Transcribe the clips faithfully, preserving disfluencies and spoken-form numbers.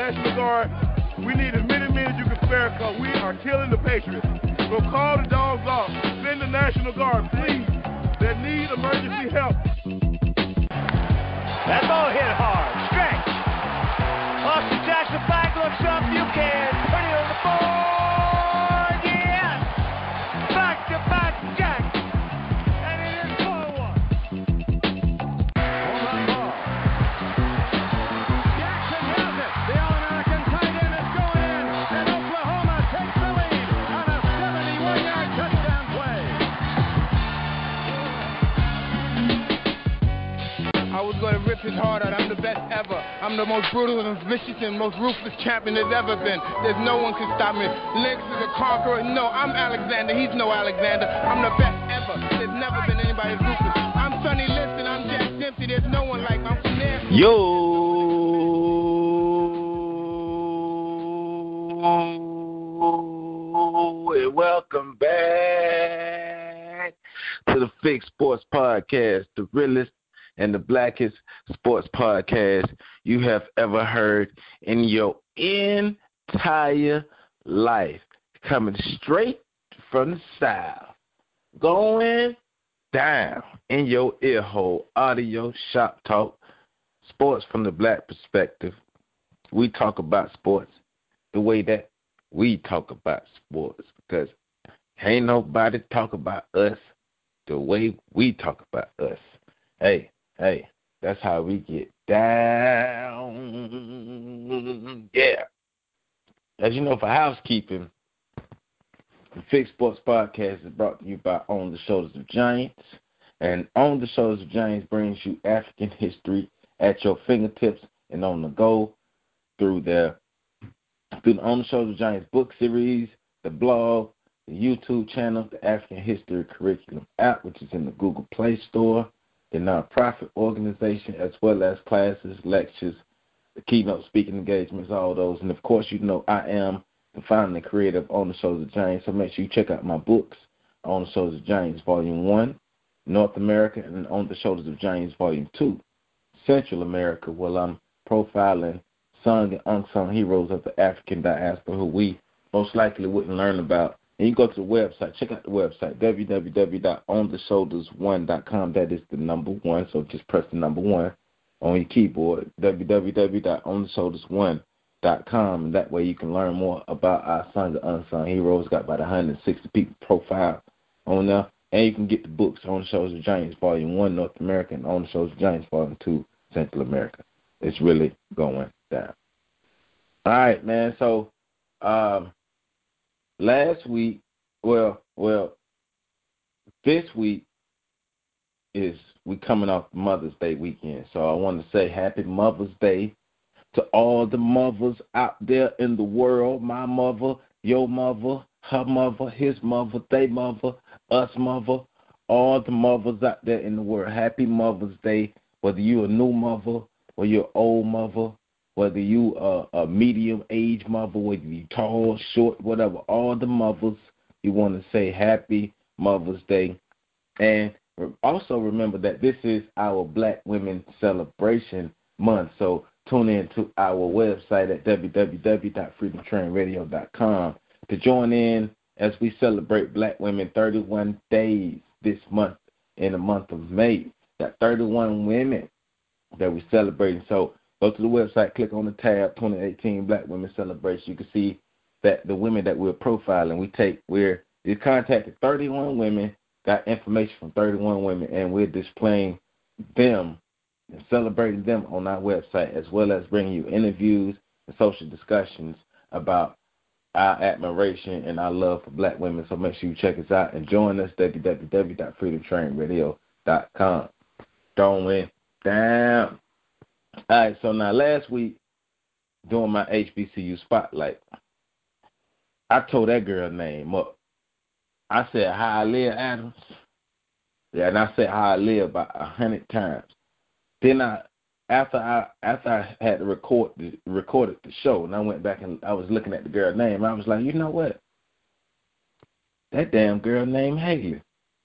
National Guard. We need as many men as you can spare because we are killing the Patriots. So call the dogs off. Send the National Guard, please. They need emergency help. That ball hit hard. Stretch. Austin Jackson back looks up. You can put it on the board. Yes. Back to back Jack. And it is four one. Home run ball. Jackson has it. The All-American tight end is going in. And Oklahoma takes the lead on a seventy-one yard touchdown play. I was going to rip his heart out. I'm the best ever. I'm the most brutal and vicious and most ruthless champion there's ever been. There's no one can stop me. Lennox is a conqueror. No, I'm Alexander. He's no Alexander. I'm the best ever. There's never been anybody as ruthless. I'm Sonny Liston. I'm Jack Dempsey. There's no one like me. I'm from there. Yo, and welcome back to the Fix Sports Podcast, the realest and the blackest sports podcast you have ever heard in your entire life. Coming straight from the south, going down in your ear hole, audio, shop talk, sports from the black perspective. We talk about sports the way that we talk about sports because ain't nobody talk about us the way we talk about us. Hey, Hey, that's how we get down. Yeah. As you know, for housekeeping, the Fix Sports Podcast is brought to you by On the Shoulders of Giants. And On the Shoulders of Giants brings you African history at your fingertips and on the go through their through the On the Shoulders of Giants book series, the blog, the YouTube channel, the African History Curriculum app, which is in the Google Play Store, the nonprofit organization, as well as classes, lectures, the keynote speaking engagements, all those. And, of course, you know I am the founder and creator of On the Shoulders of Giants, so make sure you check out my books, On the Shoulders of Giants, Volume one, North America, and On the Shoulders of Giants, Volume two, Central America, where I'm profiling sung and unsung heroes of the African diaspora who we most likely wouldn't learn about. And you go to the website, check out the website, w w w dot on the shoulders one dot com. That is the number one, so just press the number one on your keyboard, w w w dot on the shoulders one dot com. And that way you can learn more about our sung and unsung heroes. Got about one hundred sixty people profiled on there. And you can get the books, On the Shoulders of Giants, Volume one, North America, and On the Shoulders of Giants, Volume two, Central America. It's really going down. All right, man, so um, last week, well, well, this week is we coming off Mother's Day weekend. So I want to say happy Mother's Day to all the mothers out there in the world. My mother, your mother, her mother, his mother, they mother, us mother, all the mothers out there in the world. Happy Mother's Day, whether you're a new mother or you're an old mother, whether you are a medium-age mother, whether you're tall, short, whatever, all the mothers, you want to say happy Mother's Day. And also remember that this is our Black Women Celebration Month. So tune in to our website at w w w dot freedom train radio dot com to join in as we celebrate Black Women thirty-one days this month in the month of May. Got thirty-one women that we're celebrating. So go to the website, click on the tab, twenty eighteen Black Women Celebration. You can see that the women that we're profiling, we take, we're, we contacted thirty-one women, got information from thirty-one women, and we're displaying them and celebrating them on our website, as well as bringing you interviews and social discussions about our admiration and our love for Black women. So make sure you check us out and join us, w w w dot freedom train radio dot com. Going down. All right, so now last week, during my H B C U spotlight, I told that girl name up. I said, how I live, Adams. Yeah, and I said how I live about a hundred times. Then I, after I after I had to record the, recorded the show, and I went back and I was looking at the girl's name, I was like, you know what? That damn girl named Haley.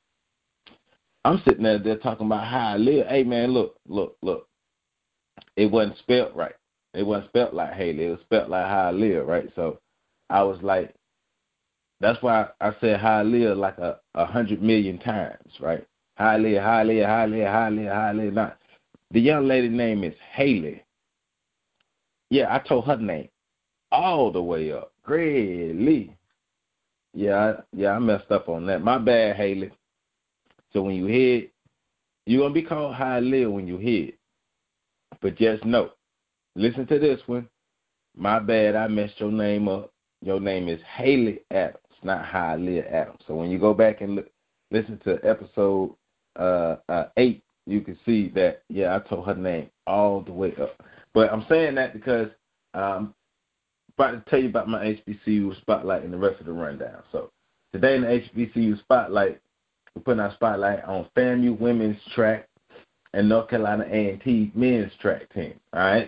I'm sitting there, there talking about how I live. Hey, man, look, look, look. It wasn't spelled right. it wasn't spelt like Haley. It was spelt like Hialeah, right? So I was like, that's why I said Hialeah like a, a hundred million times, right? Hialeah, Hialeah, Hialeah, Hialeah, Hialeah. Not the young lady name is Haley. Yeah, I told her name all the way up. Greeley. Yeah, I, yeah, I messed up on that. My bad, Haley. So when you hear it, you're going to be called Hialeah when you hear it. But just know, listen to this one. My bad, I messed your name up. Your name is Haley Adams, not Hialeah Adams. So when you go back and look, listen to episode uh, uh, eight, you can see that, yeah, I told her name all the way up. But I'm saying that because I'm about to tell you about my H B C U Spotlight and the rest of the rundown. So today in the H B C U Spotlight, we're putting our spotlight on FAMU women's track and North Carolina A and T men's track team, all right?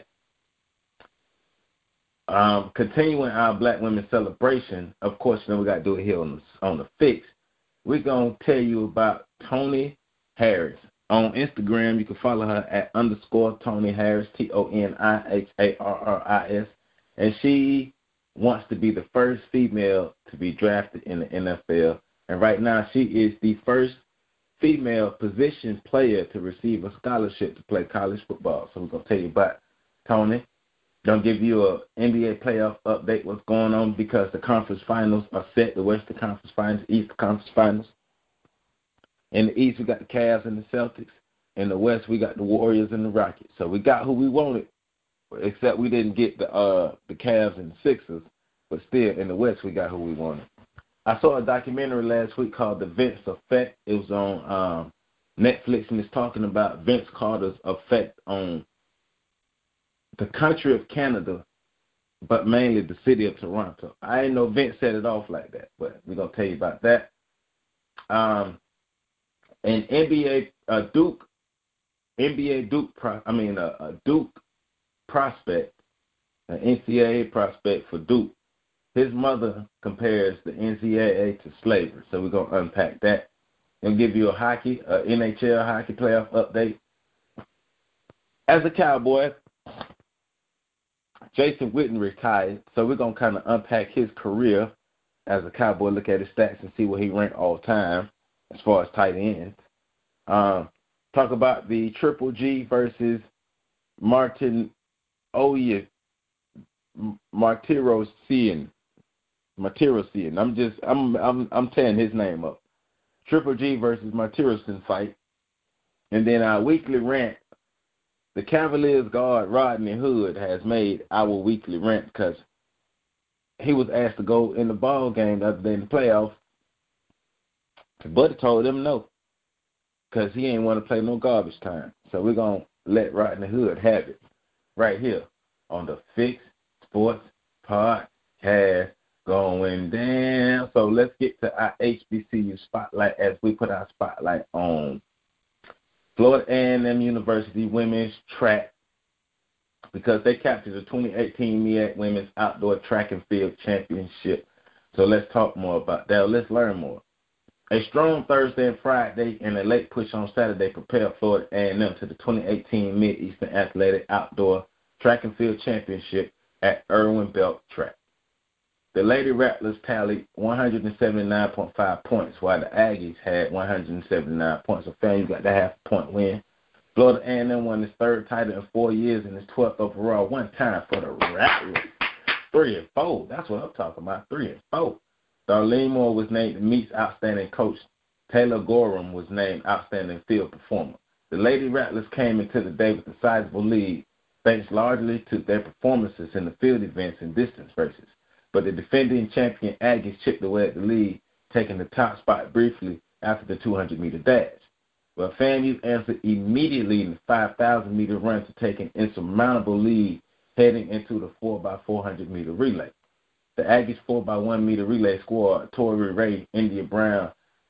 Um, continuing our Black Women Celebration, of course, you know we got to do it here on the, on the Fix. We're going to tell you about Toni Harris. On Instagram, you can follow her at underscore Toni Harris, T O N I H A R R I S. And she wants to be the first female to be drafted in the N F L. And right now, she is the first female position player to receive a scholarship to play college football. So we're going to tell you about Toni. Going to give you an N B A playoff update, what's going on, because the conference finals are set, the Western Conference Finals, Eastern Conference Finals. In the East, we got the Cavs and the Celtics. In the West, we got the Warriors and the Rockets. So we got who we wanted, except we didn't get the uh, the Cavs and the Sixers. But still, in the West, we got who we wanted. I saw a documentary last week called The Vince Effect. It was on um, Netflix, and it's talking about Vince Carter's effect on the country of Canada, but mainly the city of Toronto. I didn't know Vince set it off like that, but we're going to tell you about that. Um, and N B A uh, Duke, N B A Duke, pro, I mean, a, a Duke prospect, an N C double A prospect for Duke, his mother compares the N C double A to slavery. So we're going to unpack that. We'll give you a hockey, a N H L hockey playoff update. As a Cowboy, Jason Witten retired, so we're going to kind of unpack his career as a Cowboy, look at his stats and see where he ranked all time as far as tight ends. Um, talk about the Triple G versus Martin Oye, Martirosyan. Martirosyan. I'm just, I'm, I'm, I'm tearing his name up. Triple G versus Martirosyan fight. And then our weekly rant. The Cavaliers guard Rodney Hood has made our weekly rant because he was asked to go in the ball game the other day in the playoffs. But told him no because he ain't want to play no garbage time. So we're going to let Rodney Hood have it right here on the Fix Sports Podcast going down. So let's get to our H B C U spotlight as we put our spotlight on Florida A and M University women's track because they captured the twenty eighteen M E A C Women's Outdoor Track and Field Championship. So let's talk more about that. Let's learn more. A strong Thursday and Friday and a late push on Saturday prepared Florida A and M to the twenty eighteen Mid-Eastern Athletic Outdoor Track and Field Championship at Irwin Belk Track. The Lady Rattlers tallied one hundred seventy-nine point five points, while the Aggies had one hundred seventy-nine points. So, FAMU got the half-point win. Florida A and M won its third title in four years and its twelfth overall, one time for the Rattlers. Three and four. That's what I'm talking about, three and four. Darlene Moore was named the Meets Outstanding Coach. Taylor Gorham was named Outstanding Field Performer. The Lady Rattlers came into the day with a sizable lead, thanks largely to their performances in the field events and distance races. But the defending champion Aggies chipped away at the lead, taking the top spot briefly after the two hundred meter dash. Well, FAMU answered immediately in the five thousand meter run to take an insurmountable lead heading into the four by four hundred meter relay. The Aggies four by one meter relay squad, Tori Ray, India Brown,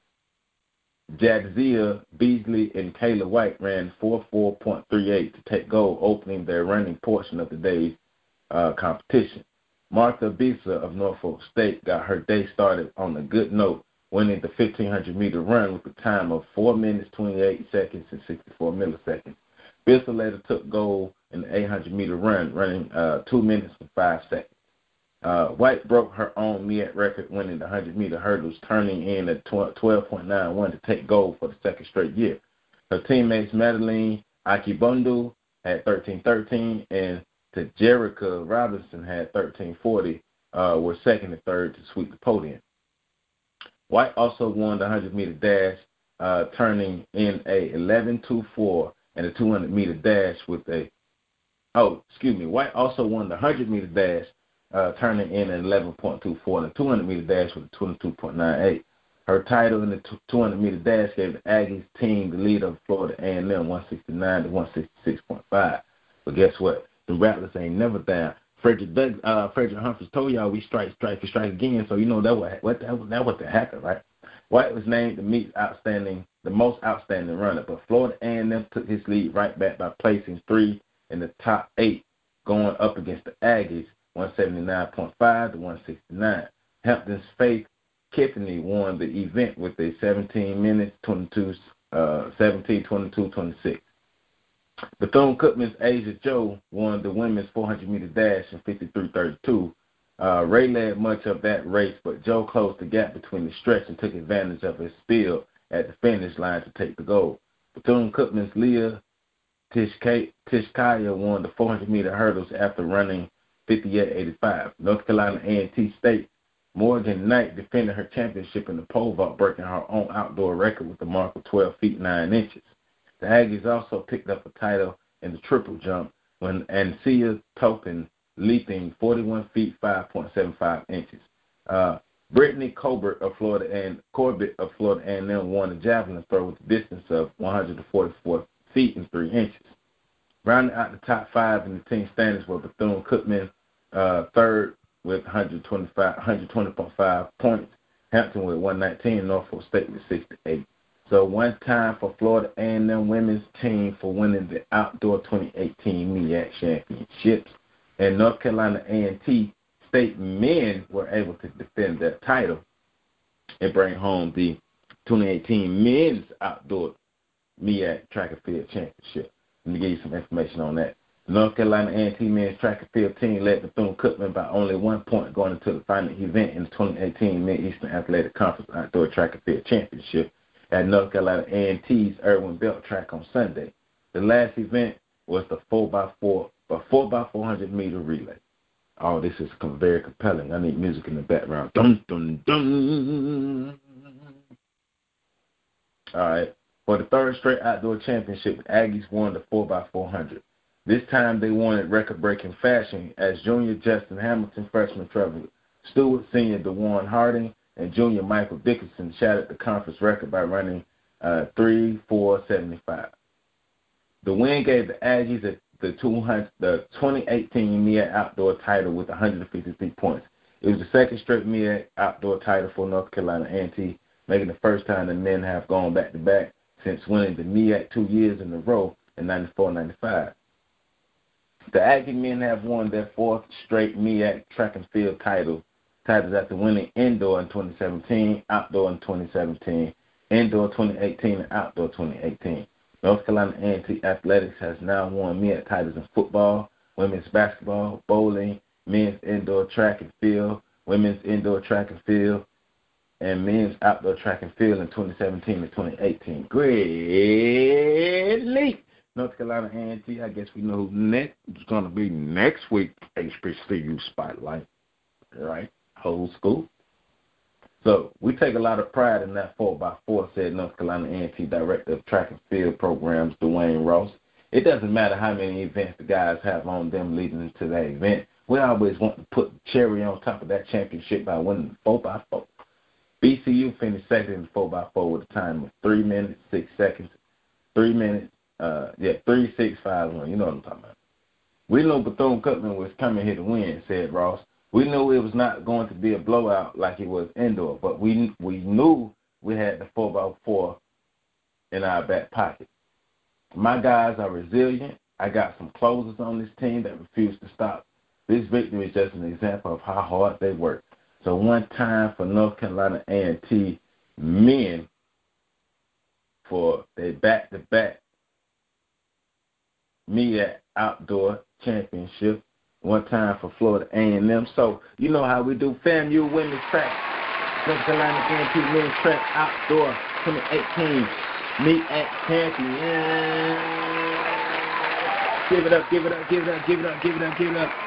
Jadzia Beasley, and Kayla White ran forty-four point three eight to take gold, opening their running portion of the day's uh, competition. Martha Bisa of Norfolk State got her day started on a good note, winning the fifteen hundred meter run with a time of four minutes, twenty-eight seconds, and sixty-four milliseconds. Bisa later took gold in the eight hundred meter run, running uh, two minutes and five seconds. Uh, White broke her own M E A C record, winning the one hundred meter hurdles, turning in at twelve point nine one to take gold for the second straight year. Her teammates Madeline Akibundu had thirteen thirteen, and Tajerica Robinson had thirteen forty, uh, were second and third to sweep the podium. White also won the one hundred meter dash, uh, turning in a eleven twenty-four, and the two hundred meter dash with a, oh, excuse me, White also won the one hundred meter dash, uh, turning in an eleven point two four, and the two hundred meter dash with a twenty-two point nine eight. Her title in the two hundred meter dash gave the Aggies team the lead of Florida A and M, one sixty-nine to one sixty-six point five. But guess what? The Rattlers ain't never down. Frederick Doug, uh, Frederick Humphries told y'all we strike, strike, and strike again. So you know that what what that, that was the hacker, right? White was named the meet's outstanding, the most outstanding runner, but Florida A and M took his lead right back by placing three in the top eight, going up against the Aggies, one seventy-nine point five to one sixty-nine. Hampton's Faith Kiffany won the event with a seventeen minutes, twenty-two, uh, seventeen, twenty-two, twenty-six. Bethune-Cookman's Asia Joe won the women's four hundred meter dash in fifty-three thirty-two. Uh, Ray led much of that race, but Joe closed the gap between the stretch and took advantage of his spill at the finish line to take the gold. Bethune-Cookman's Leah Tishkaya won the four hundred meter hurdles after running fifty-eight eighty-five. North Carolina A and T State Morgan Knight defended her championship in the pole vault, breaking her own outdoor record with a mark of twelve feet nine inches. The Aggies also picked up a title in the triple jump when Ansia Topin leaping forty-one feet five point seven five inches. Uh, Brittany Colbert of Florida and Corbett of Florida A and M won the javelin throw with a distance of one hundred forty-four feet and three inches. Rounding out the top five in the team standings were Bethune-Cookman uh, third with one twenty-five, one twenty point five points, Hampton with one nineteen, and Norfolk State with sixty-eight. So one time for Florida A and M women's team for winning the outdoor twenty eighteen M E A C championships, and North Carolina A and T State men were able to defend their title and bring home the twenty eighteen men's outdoor M E A C track and field championship. Let me give you some information on that. The North Carolina A and T men's track and field team led Bethune-Cookman by only one point going into the final event in the twenty eighteen Mid-Eastern Athletic Conference Outdoor Track and Field Championship at North Carolina A and T's Irwin Belt track on Sunday. The last event was the four by four, a four by four hundred meter relay. Oh, this is very compelling. I need music in the background. Dun, dun, dun. All right. For the third straight outdoor championship, the Aggies won the four by four hundred. This time they won in record-breaking fashion as junior Justin Hamilton, freshman Trevor Stewart, senior DeWarn Harding, and junior Michael Dickinson shattered the conference record by running uh, three four seventy-five. The win gave the Aggies the, the, two hundred, the twenty eighteen M E A C outdoor title with one hundred fifty-three points. It was the second straight M E A C outdoor title for North Carolina A and T, making the first time the men have gone back-to-back since winning the M E A C two years in a row in ninety-four ninety-five. The Aggie men have won their fourth straight M E A C track and field title, titles after winning indoor in twenty seventeen, outdoor in twenty seventeen, indoor twenty eighteen, and outdoor twenty eighteen. North Carolina A and T Athletics has now won M E A C titles in football, women's basketball, bowling, men's indoor track and field, women's indoor track and field, and men's outdoor track and field in twenty seventeen and twenty eighteen. Great leap. North Carolina A and T, I guess we know who next is going to be next week, H B C U Spotlight. All right, whole school. So we take a lot of pride in that four by four, said North Carolina A and T Director of Track and Field Programs, Dwayne Ross. It doesn't matter how many events the guys have on them leading into that event. We always want to put the cherry on top of that championship by winning the four by four. B C U finished second in the four by four with a time of three minutes, six seconds, three minutes, uh, yeah, three, six, five, one. You know what I'm talking about. We knew Bethune-Cookman was coming here to win, said Ross. We knew it was not going to be a blowout like it was indoor, but we we knew we had the four by four in our back pocket. My guys are resilient. I got some closers on this team that refuse to stop. This victory is just an example of how hard they work. So one time for North Carolina A and T men for their back-to-back MEAC Outdoor Championship, one time for Florida A and M. So you know how we do. FAMU Women's Track, North Carolina A and T Men's Track Outdoor twenty eighteen MEAC Champion. Give it up, give it up, give it up, give it up, give it up, give it up.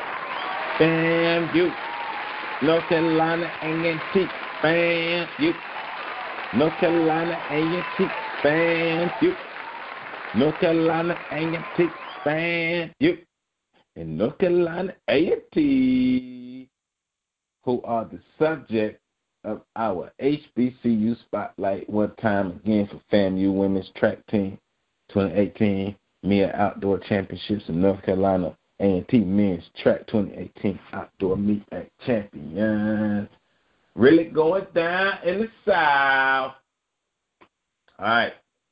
FAMU, North Carolina A and T, FAMU, North Carolina A and T, FAMU, North Carolina A and T, FAMU, and North Carolina A and T, who are the subject of our H B C U Spotlight one time again for FAMU Women's Track Team twenty eighteen MEAC Outdoor Championships in North Carolina A and T Men's Track twenty eighteen Outdoor MEAC Champions. Really going down in the South. All right.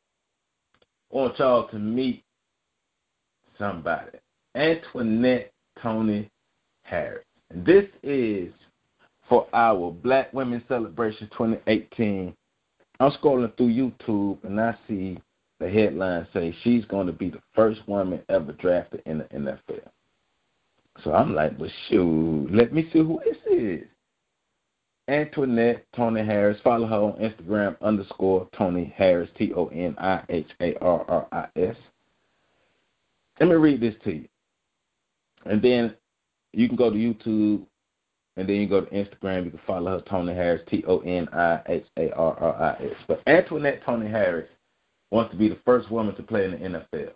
I want y'all to meet somebody. Antoinette Tony Harris. And this is for our Black Women Celebration twenty eighteen. I'm scrolling through YouTube and I see the headline say she's going to be the first woman ever drafted in the N F L. So I'm like, well, shoot, let me see who this is. Antoinette Tony Harris. Follow her on Instagram, underscore Tony Harris, T O N I H A R R I S. Let me read this to you. And then you can go to YouTube, and then you go to Instagram. You can follow her, Tony Harris, T O N I H A R R I S. But Antoinette Tony Harris wants to be the first woman to play in the N F L.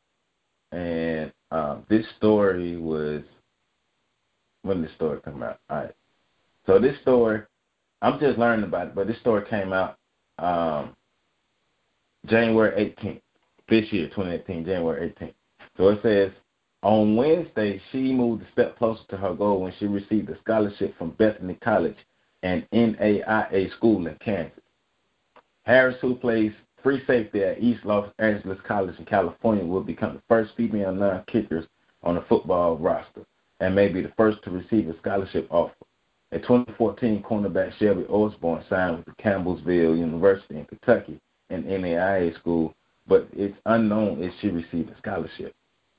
And um, this story was, when did this story come out? All right. So this story, I'm just learning about it, but this story came out um, January eighteenth, this year, twenty eighteen, January eighteenth. So it says, on Wednesday, she moved a step closer to her goal when she received a scholarship from Bethany College, an N A I A school in Kansas. Harris, who plays free safety at East Los Angeles College in California, will become the first female non-kickers on the football roster and may be the first to receive a scholarship offer. A twenty fourteen cornerback Shelby Osborne signed with the Campbellsville University in Kentucky, an N A I A school, but it's unknown if she received a scholarship.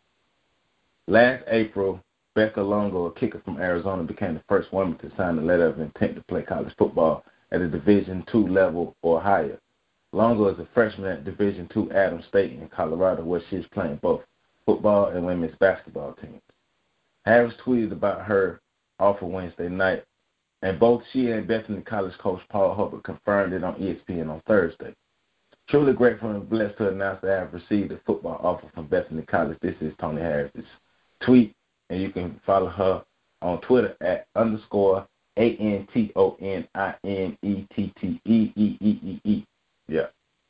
Last April, Becca Longo, a kicker from Arizona, became the first woman to sign a letter of intent to play college football at a Division two level or higher. Longo is a freshman at Division two Adams State in Colorado, where she is playing both football and women's basketball teams. Harris tweeted about her offer Wednesday night, and both she and Bethany College coach Paul Hubbard confirmed it on E S P N on Thursday. Truly grateful and blessed to announce that I have received a football offer from Bethany College. This is Tony Harris's tweet, and you can follow her on Twitter at underscore A N T O N I N E T T E E E E E. Yeah.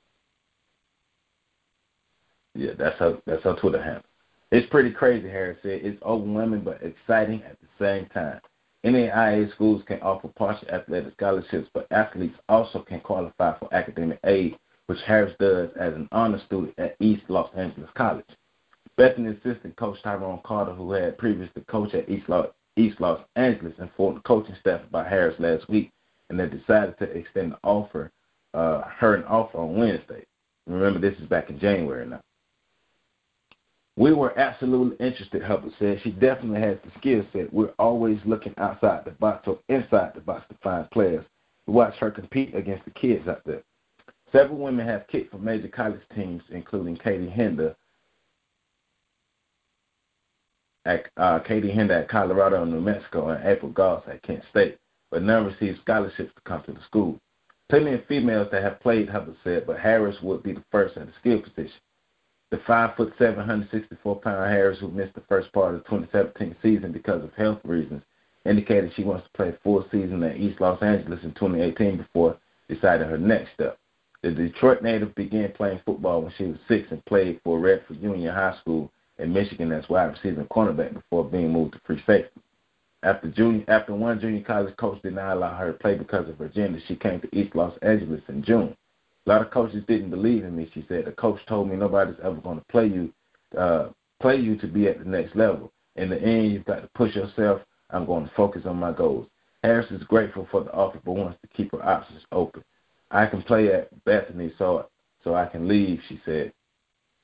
Yeah, that's her, that's her Twitter handle. It's pretty crazy, Harris said. It's overwhelming but exciting at the same time. N A I A schools can offer partial athletic scholarships, but athletes also can qualify for academic aid, which Harris does as an honor student at East Los Angeles College. Bethany assistant coach Tyrone Carter, who had previously coached at East Los, East Los Angeles, informed the coaching staff about Harris last week, and they decided to extend the offer, uh, her an offer on Wednesday. Remember, this is back in January now. We were absolutely interested, Hubbard said. She definitely has the skill set. We're always looking outside the box or inside the box to find players. We watch her compete against the kids out there. Several women have kicked for major college teams, including Katie Hinder, at uh, Katie Hinder at Colorado and New Mexico, and April Goss at Kent State, but none received scholarships to come to the school. Plenty of females that have played, Hubbard said, but Harris would be the first at the skill position. The five foot seven, one hundred sixty-four pound Harris, who missed the first part of the twenty seventeen season because of health reasons, indicated she wants to play a full season at East Los Angeles in twenty eighteen before deciding her next step. The Detroit native began playing football when she was six and played for Redford Union High School in Michigan as wide receiver and cornerback before being moved to free safety. After junior, after one junior college coach did not allow her to play because of her gender, she came to East Los Angeles in June. A lot of coaches didn't believe in me, she said. The coach told me nobody's ever going to play you, uh, play you to be at the next level. In the end, you've got to push yourself. I'm going to focus on my goals. Harris is grateful for the offer, but wants to keep her options open. I can play at Bethany, so so I can leave, she said.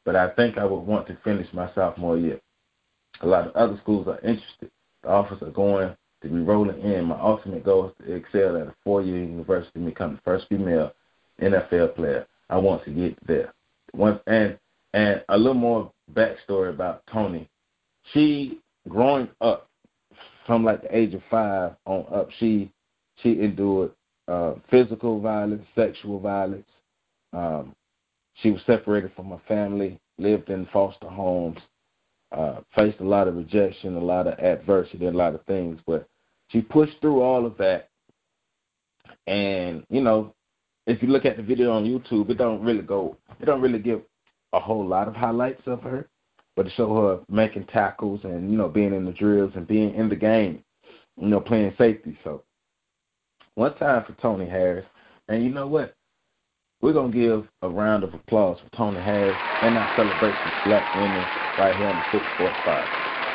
but I think I would want to finish my sophomore year. A lot of other schools are interested. The offers are going to be rolling in. My ultimate goal is to excel at a four-year university and become the first female N F L player. I want to get there. One, and and a little more backstory about Toni. She, growing up, from like the age of five on up, she she endured uh, physical violence, sexual violence. Um, she was separated from her family, lived in foster homes, uh, faced a lot of rejection, a lot of adversity, a lot of things. But she pushed through all of that. And, you know, if you look at the video on YouTube, it don't really go, it don't really give a whole lot of highlights of her, but to show her making tackles and, you know, being in the drills and being in the game, you know, playing safety. So one time for Toni Harris. And you know what? We're going to give a round of applause for Toni Harris and our celebration of black women right here on the Fix Sports Five.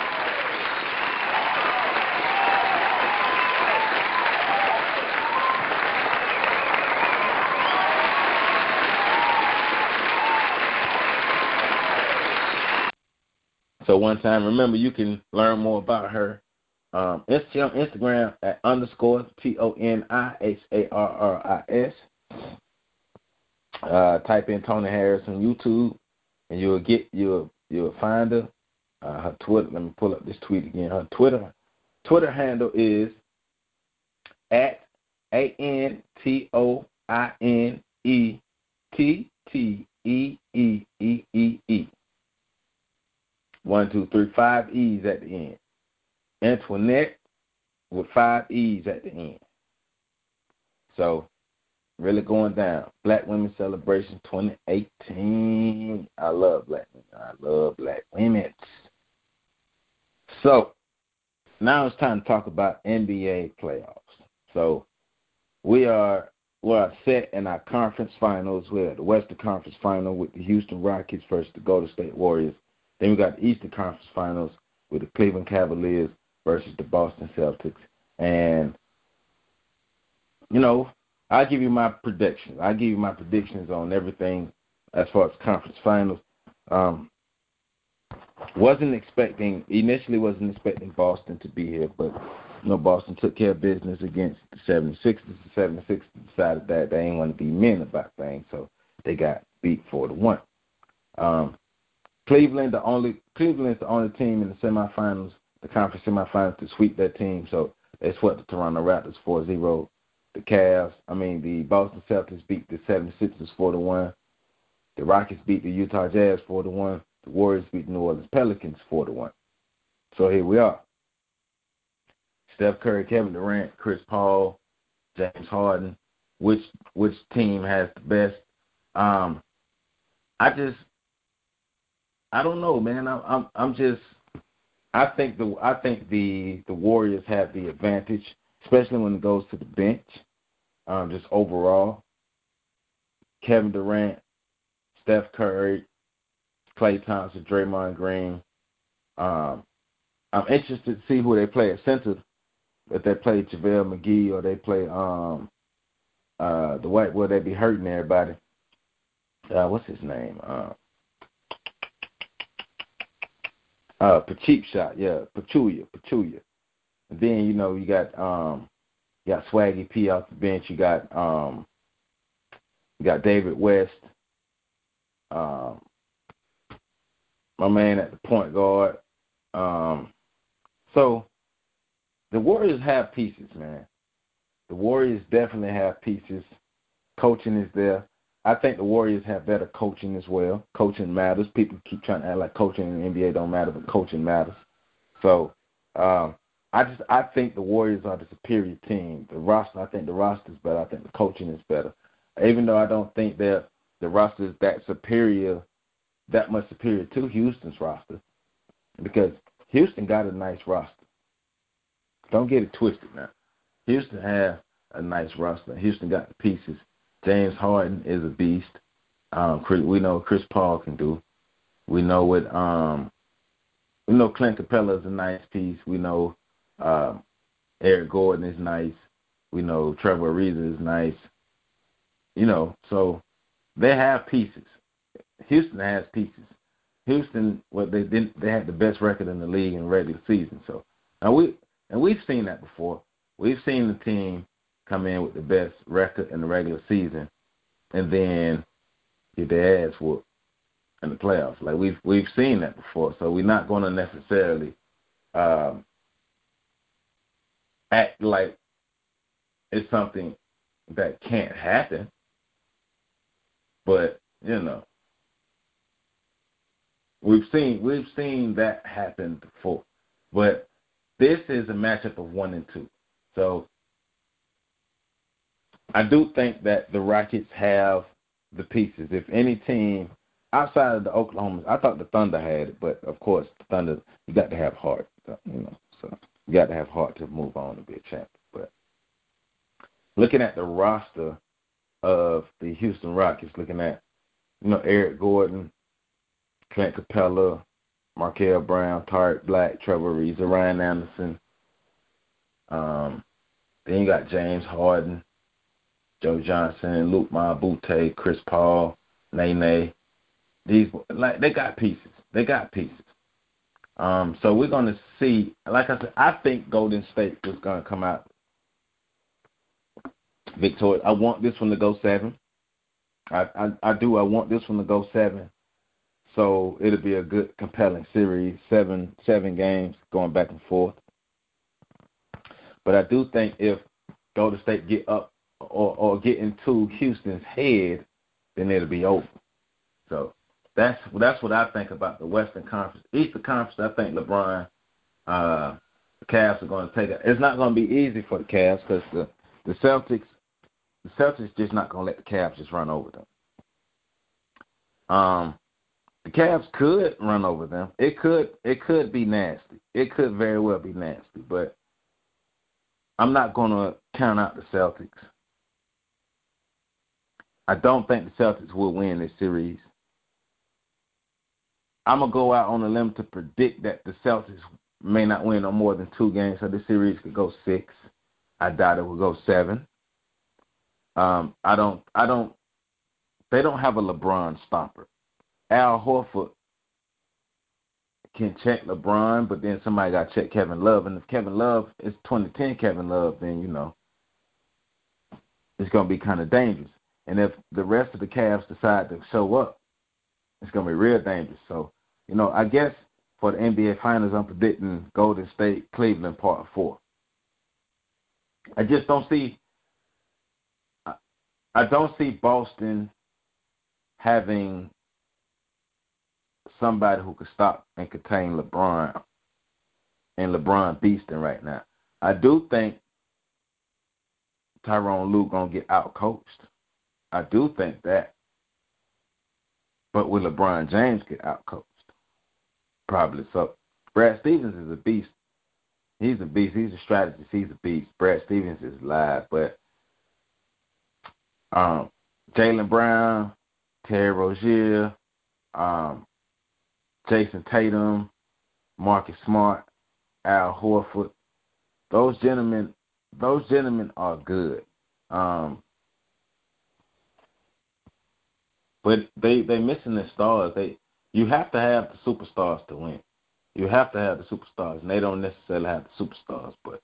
So one time, remember, you can learn more about her. Um, Instagram at underscore T O N I H A R R I S. Uh, type in Toni Harris on YouTube, and you'll get you'll you'll find her. Uh, her Twitter. Let me pull up this tweet again. Her Twitter Twitter handle is at A N T O I N E T T E E E E E. One, two, three, five E's at the end. Antoinette with five E's at the end. So, really going down. Black Women Celebration twenty eighteen. I love black women. I love black women. So, now it's time to talk about N B A playoffs. So, we are we are set in our conference finals. We're at the Western Conference Final with the Houston Rockets versus the Golden State Warriors. Then we got the Eastern Conference Finals with the Cleveland Cavaliers versus the Boston Celtics. And, you know, I'll give you my predictions. I'll give you my predictions on everything as far as conference finals. Um, wasn't expecting, initially wasn't expecting Boston to be here, but, you know, Boston took care of business against the seventy-sixers. The seventy-sixers decided that they ain't want to be men about things, so they got beat four to one. Um, Cleveland, the only Cleveland's the only team in the semifinals, the conference semifinals, to sweep that team. So they swept the Toronto Raptors four zero. The Cavs, I mean, the Boston Celtics beat the seventy-sixers four to one. The Rockets beat the Utah Jazz four to one. The Warriors beat the New Orleans Pelicans four to one. So here we are. Steph Curry, Kevin Durant, Chris Paul, James Harden. Which which team has the best? Um, I just. I don't know, man. I'm, I'm, I'm just. I think the, I think the, the Warriors have the advantage, especially when it goes to the bench. Um, just overall, Kevin Durant, Steph Curry, Klay Thompson, Draymond Green. Um, I'm interested to see who they play at center. If they play JaVale McGee or they play um, uh, the white boy, they be hurting everybody. Uh, what's his name? Uh, Uh, Pacheap shot, yeah, Pachulia, Pachulia. And then, you know, you got um, you got Swaggy P off the bench. You got um, you got David West, um, my man at the point guard. Um, so the Warriors have pieces, man. The Warriors definitely have pieces. Coaching is there. I think the Warriors have better coaching as well. Coaching matters. People keep trying to act like coaching in the N B A don't matter, but coaching matters. So um, I just I think the Warriors are the superior team. The roster, I think the roster is better. I think the coaching is better. Even though I don't think that the roster is that superior, that much superior to Houston's roster, because Houston got a nice roster. Don't get it twisted now. Houston has a nice roster. Houston got the pieces. James Harden is a beast. Um, we know what Chris Paul can do. We know what um, we know Clint Capella is a nice piece. We know uh, Eric Gordon is nice. We know Trevor Ariza is nice. You know, so they have pieces. Houston has pieces. Houston, well, they didn't. They had the best record in the league in the regular season. So now we and we've seen that before. We've seen the team come in with the best record in the regular season, and then get their ass whooped in the playoffs. Like we've we've seen that before. So we're not going to necessarily um, act like it's something that can't happen. But you know, we've seen we've seen that happen before. But this is a matchup of one and two. So I do think that the Rockets have the pieces. If any team outside of the Oklahoma, I thought the Thunder had it, but of course the Thunder, you got to have heart, you know. So you got to have heart to move on and be a champion. But looking at the roster of the Houston Rockets, looking at, you know, Eric Gordon, Clint Capella, Markel Brown, Tariq Black, Trevor Ariza, Ryan Anderson. Um, then you got James Harden, Joe Johnson, Luke Mbute, Chris Paul, Nene. These, like, they got pieces. They got pieces. Um, so we're going to see. Like I said, I think Golden State is going to come out victorious. I want this one to go seven. I, I, I do. I want this one to go seven. So it'll be a good, compelling series. Seven, seven games going back and forth. But I do think if Golden State get up or, or get into Houston's head, then it'll be over. So that's that's what I think about the Western Conference. Eastern Conference, I think LeBron, uh, the Cavs are going to take it. It's not going to be easy for the Cavs because the, the Celtics, the Celtics just not going to let the Cavs just run over them. Um, the Cavs could run over them. It could it could be nasty. It could very well be nasty, but I'm not going to count out the Celtics. I don't think the Celtics will win this series. I'm going to go out on a limb to predict that the Celtics may not win no more than two games, so this series could go six. I doubt it will go seven. Um, I don't, I don't, they don't have a LeBron stopper. Al Horford can check LeBron, but then somebody got to check Kevin Love. And if Kevin Love is twenty ten Kevin Love, then, you know, it's going to be kind of dangerous. And if the rest of the Cavs decide to show up, it's going to be real dangerous. So, you know, I guess for the N B A Finals, I'm predicting Golden State, Cleveland, part four. I just don't see I, I don't see Boston having somebody who could stop and contain LeBron and LeBron beasting right now. I do think Tyronn Lue going to get out-coached. I do think that. But will LeBron James get out-coached? Probably so. Brad Stevens is a beast. He's a beast. He's a strategist. He's a beast. Brad Stevens is live. But um, Jaylen Brown, Terry Rozier, um, Jason Tatum, Marcus Smart, Al Horford, those gentlemen, those gentlemen are good. Um, but they they missing their stars. They you have to have the superstars to win. You have to have the superstars, and they don't necessarily have the superstars. But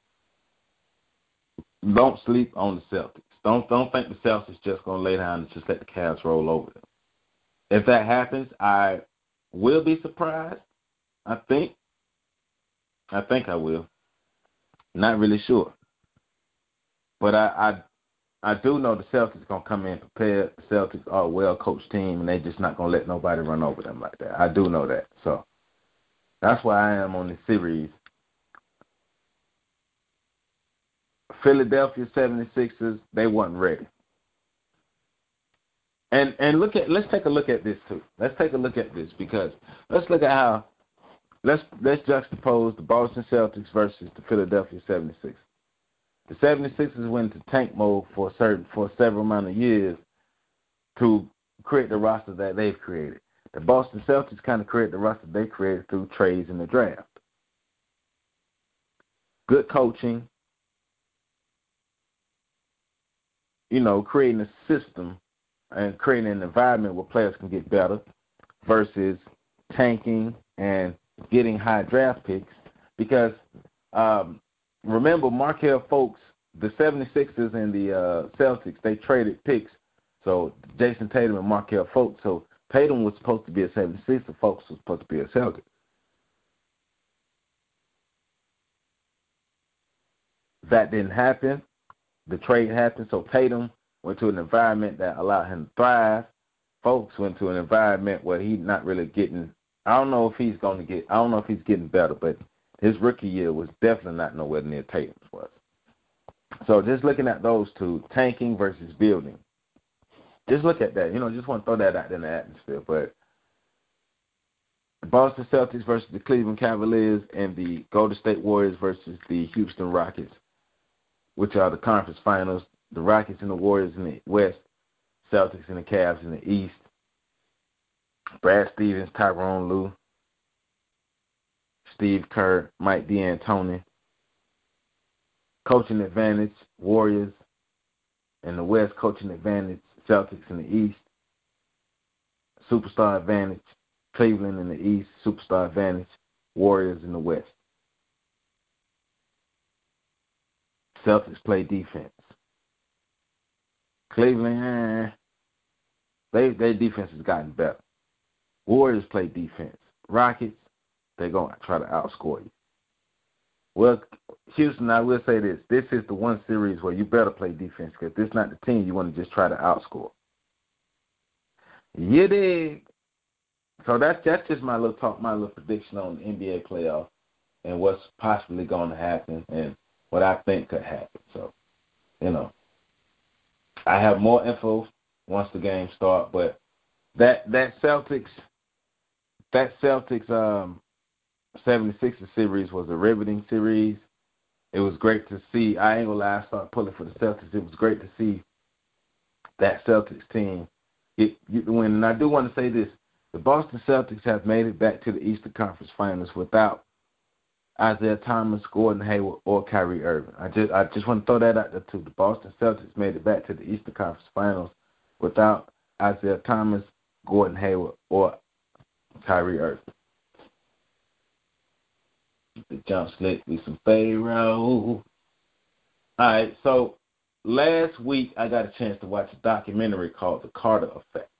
don't sleep on the Celtics. Don't don't think the Celtics just gonna lay down and just let the Cavs roll over them. If that happens, I will be surprised. I think. I think I will. Not really sure. But I I, I do know the Celtics going to come in prepared. The Celtics are a well-coached team, and they're just not going to let nobody run over them like that. I do know that. So that's why I am on this series. Philadelphia seventy-sixers, they wasn't ready. And and look at let's take a look at this too. Let's take a look at this because let's look at how let's let's juxtapose the Boston Celtics versus the Philadelphia seventy-sixers. The seventy-sixers went into tank mode for a certain for several amount of years to create the roster that they've created. The Boston Celtics kind of created the roster they created through trades in the draft. Good coaching, you know, creating a system and creating an environment where players can get better versus tanking and getting high draft picks because um, remember Markelle Fultz, the seventy-sixers and the uh, Celtics, they traded picks. So Jason Tatum and Markelle Fultz. So Tatum was supposed to be a seventy-sixer, Fultz was supposed to be a Celtic. That didn't happen. The trade happened, so Tatum went to an environment that allowed him to thrive. Fultz went to an environment where he's not really getting. I don't know if he's going to get. I don't know if he's getting better, but his rookie year was definitely not nowhere near Tatum's was. So just looking at those two, tanking versus building. Just look at that. You know, just want to throw that out there in the atmosphere. But the Boston Celtics versus the Cleveland Cavaliers and the Golden State Warriors versus the Houston Rockets, which are the conference finals. The Rockets and the Warriors in the West, Celtics and the Cavs in the East. Brad Stevens, Tyronn Lue, Steve Kerr, Mike D'Antoni. Coaching advantage, Warriors in the West. Coaching advantage, Celtics in the East. Superstar advantage, Cleveland in the East. Superstar advantage, Warriors in the West. Celtics play defense. Cleveland, eh, they their defense has gotten better. Warriors play defense. Rockets, they're going to try to outscore you. Well, Houston, I will say this. This is the one series where you better play defense because this is not the team you want to just try to outscore. You dig? So that's, that's just my little talk, my little prediction on the N B A playoff and what's possibly going to happen and what I think could happen. So, you know, I have more info once the games start, but that that Celtics that Celtics um, seventy-sixers series was a riveting series. It was great to see. I ain't gonna lie, I started pulling for the Celtics. It was great to see that Celtics team it, win. And I do want to say this: the Boston Celtics have made it back to the Eastern Conference Finals without Isaiah Thomas, Gordon Hayward, or Kyrie Irving. I just I just want to throw that out there too. The Boston Celtics made it back to the Eastern Conference Finals without Isaiah Thomas, Gordon Hayward, or Kyrie Irving. The jump slick with some Pharaoh. All right, so last week I got a chance to watch a documentary called The Carter Effect.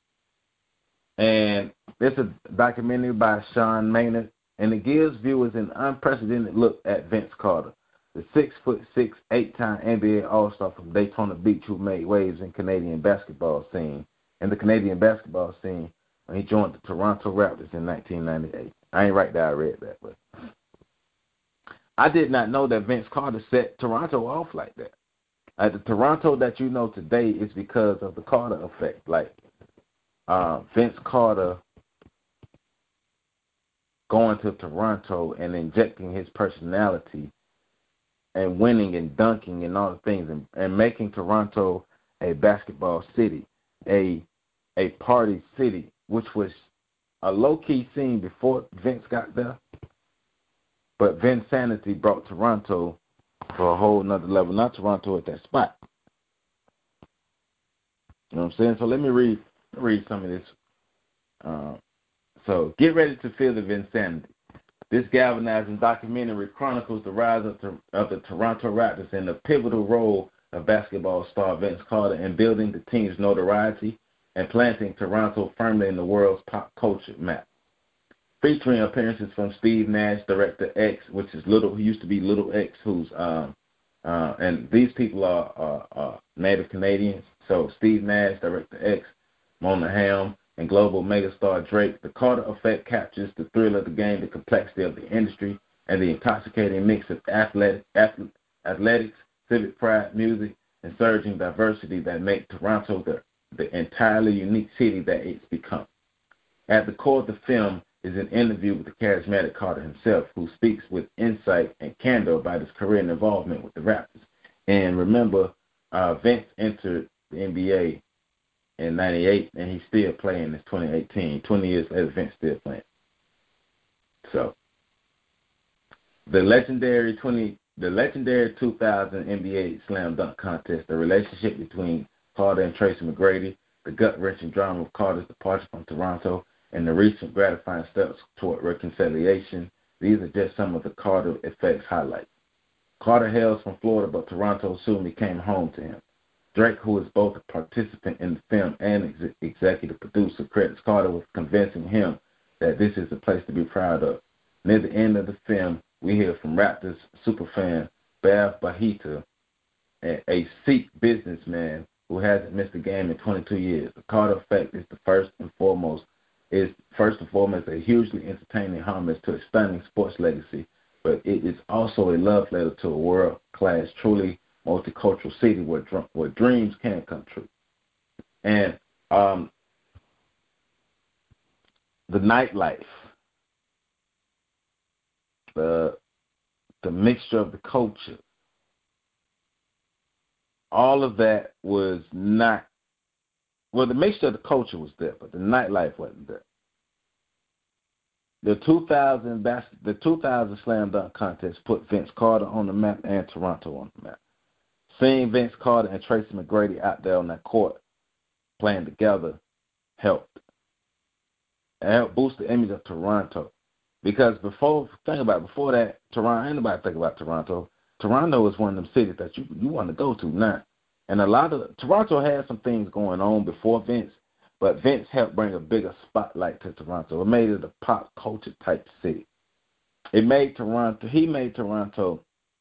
And it's a documentary by Sean Maynard. And it gives viewers an unprecedented look at Vince Carter, the six foot six, eight-time N B A All-Star from Daytona Beach who made waves in Canadian basketball scene, in the Canadian basketball scene when he joined the Toronto Raptors in nineteen ninety-eight. I ain't right there, I read that, but I did not know that Vince Carter set Toronto off like that. Uh, the Toronto that you know today is because of the Carter effect. Like uh, Vince Carter going to Toronto and injecting his personality and winning and dunking and all the things and, and making Toronto a basketball city, a a party city, which was a low-key scene before Vince got there. But Vince Sanity brought Toronto for a whole nother level, not Toronto at that spot. You know what I'm saying? So let me read read some of this. Uh, So get ready to feel the Vinsanity. This galvanizing documentary chronicles the rise of, to, of the Toronto Raptors and the pivotal role of basketball star Vince Carter in building the team's notoriety and planting Toronto firmly in the world's pop culture map. Featuring appearances from Steve Nash, Director X, which is Little, who used to be Little X, who's um, uh, and these people are, are, are Native Canadians. So Steve Nash, Director X, Mona Hamm, and global megastar Drake. The Carter Effect captures the thrill of the game, the complexity of the industry, and the intoxicating mix of athletic, athlete, athletics, civic pride, music, and surging diversity that make Toronto the, the entirely unique city that it's become. At the core of the film is an interview with the charismatic Carter himself, who speaks with insight and candor about his career and involvement with the Raptors. And remember, uh, Vince entered the N B A in ninety-eight, and he's still playing this twenty eighteen. twenty years later, Vince still playing. So, the legendary twenty, the legendary two thousand N B A Slam Dunk Contest, the relationship between Carter and Tracy McGrady, the gut-wrenching drama of Carter's departure from Toronto, and the recent gratifying steps toward reconciliation, these are just some of the Carter Effect's highlights. Carter hails from Florida, but Toronto soon became home to him. Drake, who is both a participant in the film and ex- executive producer, credits Carter with convincing him that this is a place to be proud of. Near the end of the film, we hear from Raptors superfan Bev Bahita, a Sikh businessman who hasn't missed a game in twenty-two years. The Carter Effect is the first and foremost is first and foremost a hugely entertaining homage to a stunning sports legacy, but it is also a love letter to a world-class, truly multicultural city where where dreams can come true. And um, the nightlife, the the mixture of the culture, all of that was not, well, the mixture of the culture was there, but the nightlife wasn't there. The two thousand the two thousand Slam Dunk Contest put Vince Carter on the map and Toronto on the map. Seeing Vince Carter and Tracy McGrady out there on that court playing together helped. It helped boost the image of Toronto. Because before, think about it, before that, Toronto, ain't nobody think about Toronto. Toronto is one of them cities that you you want to go to now. And a lot of, Toronto had some things going on before Vince, but Vince helped bring a bigger spotlight to Toronto. It made it a pop culture type city. It made Toronto, he made Toronto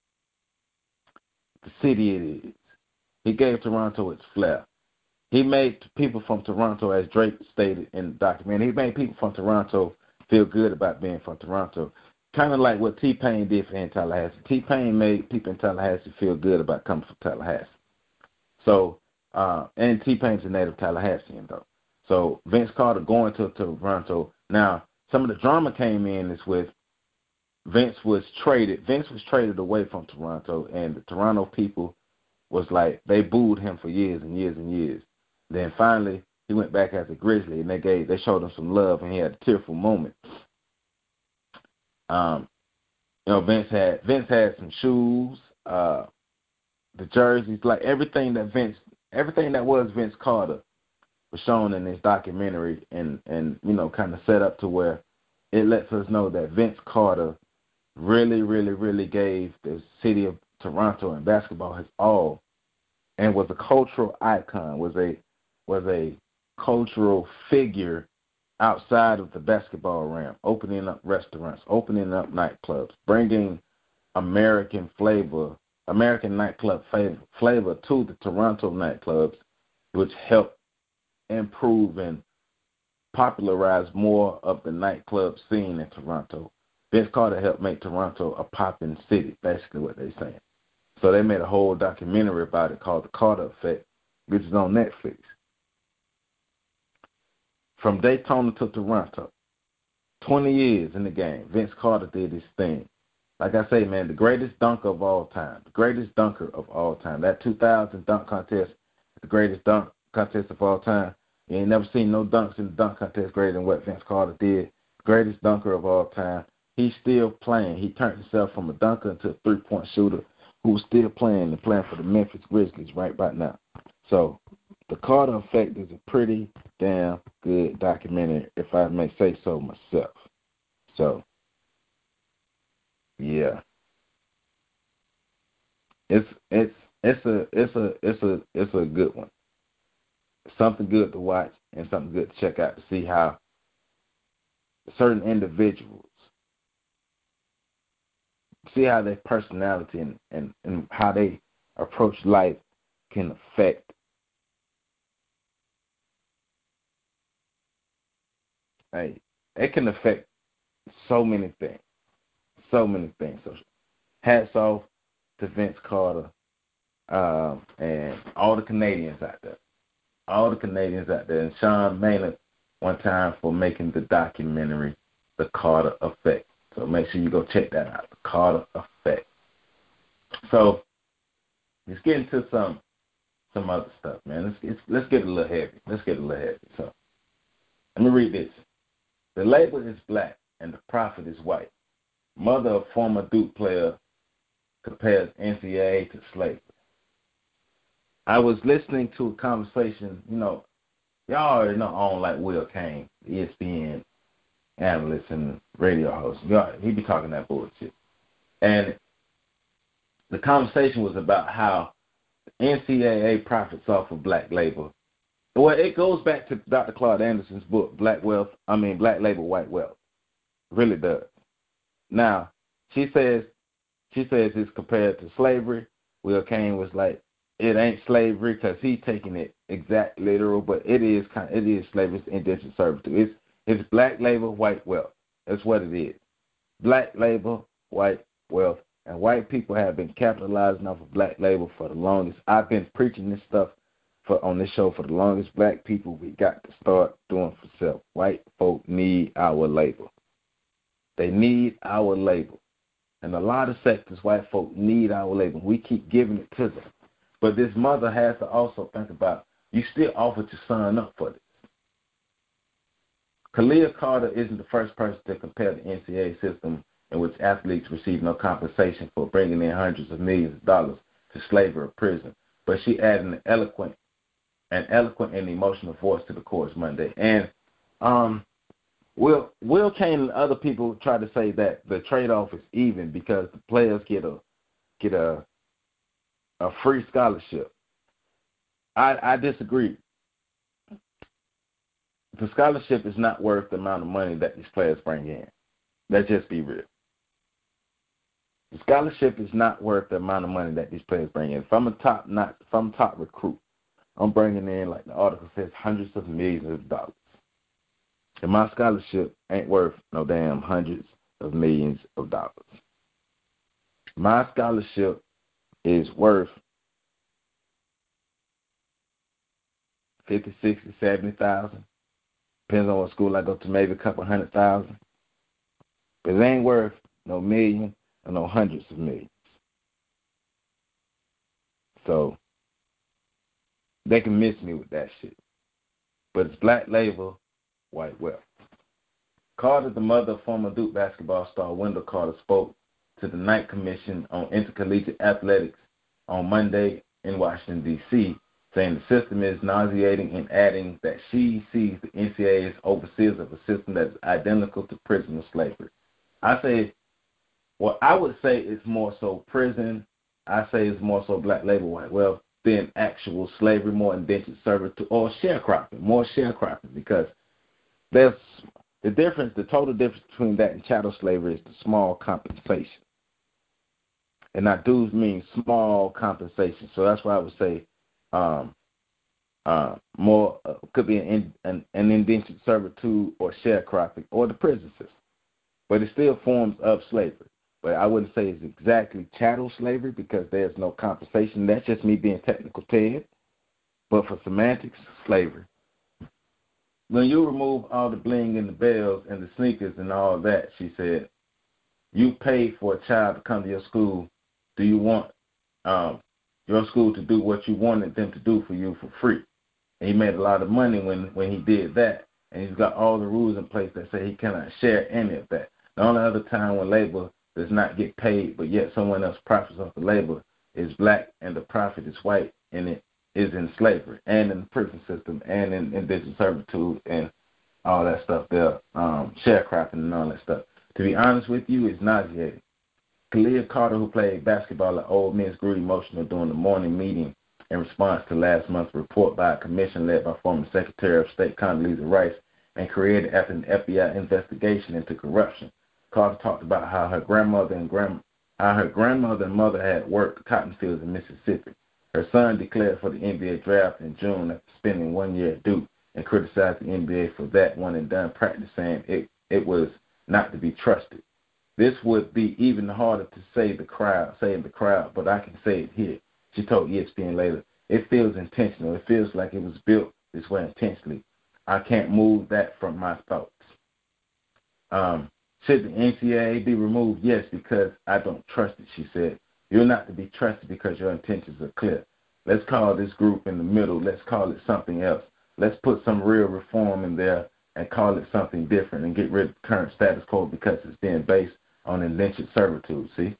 the city it is. He gave Toronto its flair. He made people from Toronto, as Drake stated in the documentary, he made people from Toronto feel good about being from Toronto. Kind of like what T-Pain did for in Tallahassee. T-Pain made people in Tallahassee feel good about coming from Tallahassee. So, uh, and T-Pain's a native Tallahassean, though. So Vince Carter going to, to Toronto. Now, some of the drama came in is with Vince was traded. Vince was traded away from Toronto, and the Toronto people was like, they booed him for years and years and years. Then finally, he went back as a Grizzly, and they gave, they showed him some love, and he had a tearful moment. Um, you know, Vince had Vince had some shoes, uh, the jerseys, like everything that Vince, everything that was Vince Carter was shown in this documentary, and and you know, kind of set up to where it lets us know that Vince Carter really, really, really gave the city of Toronto and basketball his all, and was a cultural icon, was a was a cultural figure outside of the basketball realm, opening up restaurants, opening up nightclubs, bringing American flavor, American nightclub flavor to the Toronto nightclubs, which helped improve and popularize more of the nightclub scene in Toronto. Vince Carter helped make Toronto a popping city, basically what they're saying. So they made a whole documentary about it called The Carter Effect, which is on Netflix. From Daytona to Toronto, twenty years in the game, Vince Carter did his thing. Like I say, man, the greatest dunker of all time, the greatest dunker of all time. That two thousand dunk contest, the greatest dunk contest of all time. You ain't never seen no dunks in the dunk contest greater than what Vince Carter did. Greatest dunker of all time. He's still playing. He turned himself from a dunker into a three-point shooter who's still playing and playing for the Memphis Grizzlies right about now. So The Carter Effect is a pretty damn good documentary, if I may say so myself. So, yeah. It's it's it's a it's a it's a it's a good one. Something good to watch and something good to check out to see how certain individuals, see how their personality and, and, and how they approach life can affect hey, it can affect so many things. So many things. So hats off to Vince Carter um, and all the Canadians out there. All the Canadians out there. And Sean Maynard one time for making the documentary The Carter Effect. So make sure you go check that out, The Carter Effect. So let's get into some some other stuff, man. Let's get, let's get a little heavy. Let's get a little heavy. So let me read this. The label is black and the prophet is white. Mother of former Duke player compares N C double A to slavery. I was listening to a conversation, you know, y'all already know I don't like Will Kane. E S P N analyst and radio host. He be talking that bullshit. And the conversation was about how N C double A profits off of black labor. Well, it goes back to Doctor Claude Anderson's book, Black Wealth, I mean, Black Labor, White Wealth. It really does. Now, she says, she says it's compared to slavery. Will Kane was like, it ain't slavery because he's taking it exact literal, but it is kind of, it is slavery. It's indentured servitude. It's it's black labor, white wealth. That's what it is. Black labor, white wealth, and white people have been capitalizing off of black labor for the longest. I've been preaching this stuff for on this show for the longest. Black people, we got to start doing for self. White folk need our labor. They need our labor. And a lot of sectors, white folk need our labor. We keep giving it to them. But this mother has to also think about, you still offered your son up for this. Kalia Carter isn't the first person to compare the N C double A system in which athletes receive no compensation for bringing in hundreds of millions of dollars to slavery or prison. But she added an eloquent, an eloquent and emotional voice to the course Monday. And um, Will Will Kane and other people try to say that the trade-off is even because the players get a get a a free scholarship. I, I disagree. The scholarship is not worth the amount of money that these players bring in. Let's just be real. The scholarship is not worth the amount of money that these players bring in. If I'm a top not if I'm a top recruit, I'm bringing in, like the article says, hundreds of millions of dollars. And my scholarship ain't worth no damn hundreds of millions of dollars. My scholarship is worth fifty, sixty, seventy thousand. Depends on what school I go to, maybe a couple hundred thousand. But it ain't worth no million or no hundreds of millions. So they can miss me with that shit. But it's black labor, white wealth. Carter, the mother of former Duke basketball star Wendell Carter, spoke to the Knight Commission on Intercollegiate Athletics on Monday in Washington, D C, saying the system is nauseating and adding that she sees the N C double A as overseers of a system that is identical to prison or slavery. I say, well, I would say it's more so prison. I say it's more so black labor, white wealth than actual slavery, more indentured servitude, or sharecropping, more sharecropping, because there's the difference, the total difference between that and chattel slavery is the small compensation. And now dues means small compensation. So that's why I would say um, uh, more uh, could be an, an, an indentured servitude or sharecropping or the prison system. But it's still forms of slavery. But I wouldn't say it's exactly chattel slavery because there's no compensation. That's just me being technical, Ted. But for semantics, slavery. When you remove all the bling and the bells and the sneakers and all that, she said, you pay for a child to come to your school. Do you want um, your school to do what you wanted them to do for you for free? And he made a lot of money when, when he did that. And he's got all the rules in place that say he cannot share any of that. The only other time when labor does not get paid, but yet someone else profits off the labor, is black and the profit is white, and it is in slavery and in the prison system and in indentured servitude and all that stuff there, um, sharecropping and all that stuff. To be honest with you, it's nauseating. Kalia Carter, who played basketball at Ole Miss, grew emotional during the morning meeting in response to last month's report by a commission led by former Secretary of State Condoleezza Rice and created after an F B I investigation into corruption. Carter talked about how her grandmother and grand, how her grandmother and mother had worked cotton fields in Mississippi. Her son declared for the N B A draft in June after spending one year at Duke and criticized the N B A for that one and done practice, saying it, it was not to be trusted. This would be even harder to say the crowd, say in the crowd, but I can say it here. She told E S P N later, it feels intentional. It feels like it was built this way intentionally. I can't move that from my thoughts. Um, should the N C double A be removed? Yes, because I don't trust it, she said. You're not to be trusted because your intentions are clear. Let's call this group in the middle. Let's call it something else. Let's put some real reform in there and call it something different and get rid of the current status quo because it's being based on indentured servitude, see?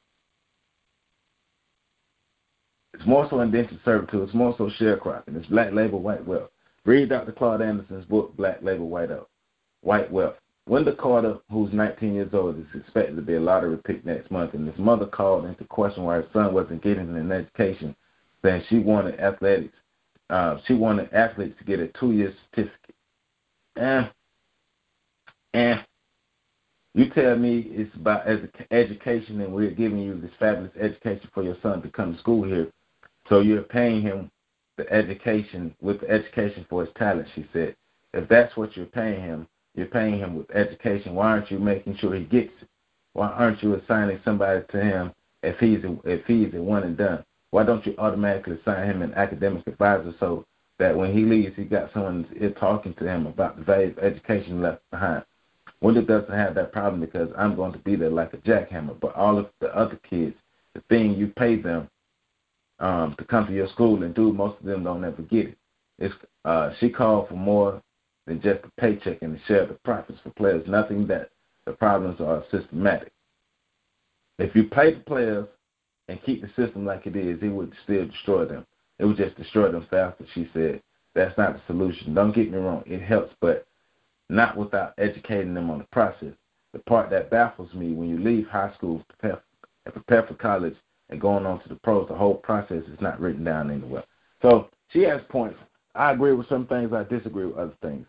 It's more so indentured servitude. It's more so sharecropping. It's black labor, white wealth. Read Doctor Claude Anderson's book, Black Labor, White Wealth. white wealth. Wendell Carter, who's nineteen years old, is expected to be a lottery pick next month, and his mother called into question why her son wasn't getting an education, saying she wanted athletics. Uh, she wanted athletes to get a two-year certificate. And, and you tell me it's about education, and we're giving you this fabulous education for your son to come to school here, so you're paying him the education with the education for his talent, she said. If that's what you're paying him, you're paying him with education. Why aren't you making sure he gets it? Why aren't you assigning somebody to him if he's a, if he's a one and done? Why don't you automatically assign him an academic advisor so that when he leaves, he got someone talking to him about the value of education left behind? Wendell doesn't have that problem because I'm going to be there like a jackhammer. But all of the other kids, the thing you pay them um, to come to your school and do, most of them don't ever get it. It's, uh, she called for more than just a paycheck and to share the profits for players. Nothing that the problems are systematic. If you pay the players and keep the system like it is, it would still destroy them. It would just destroy them faster, she said. That's not the solution. Don't get me wrong. It helps, but not without educating them on the process. The part that baffles me, when you leave high school prepare, and prepare for college and going on to the pros, the whole process is not written down anywhere. So she has points. I agree with some things. I disagree with other things.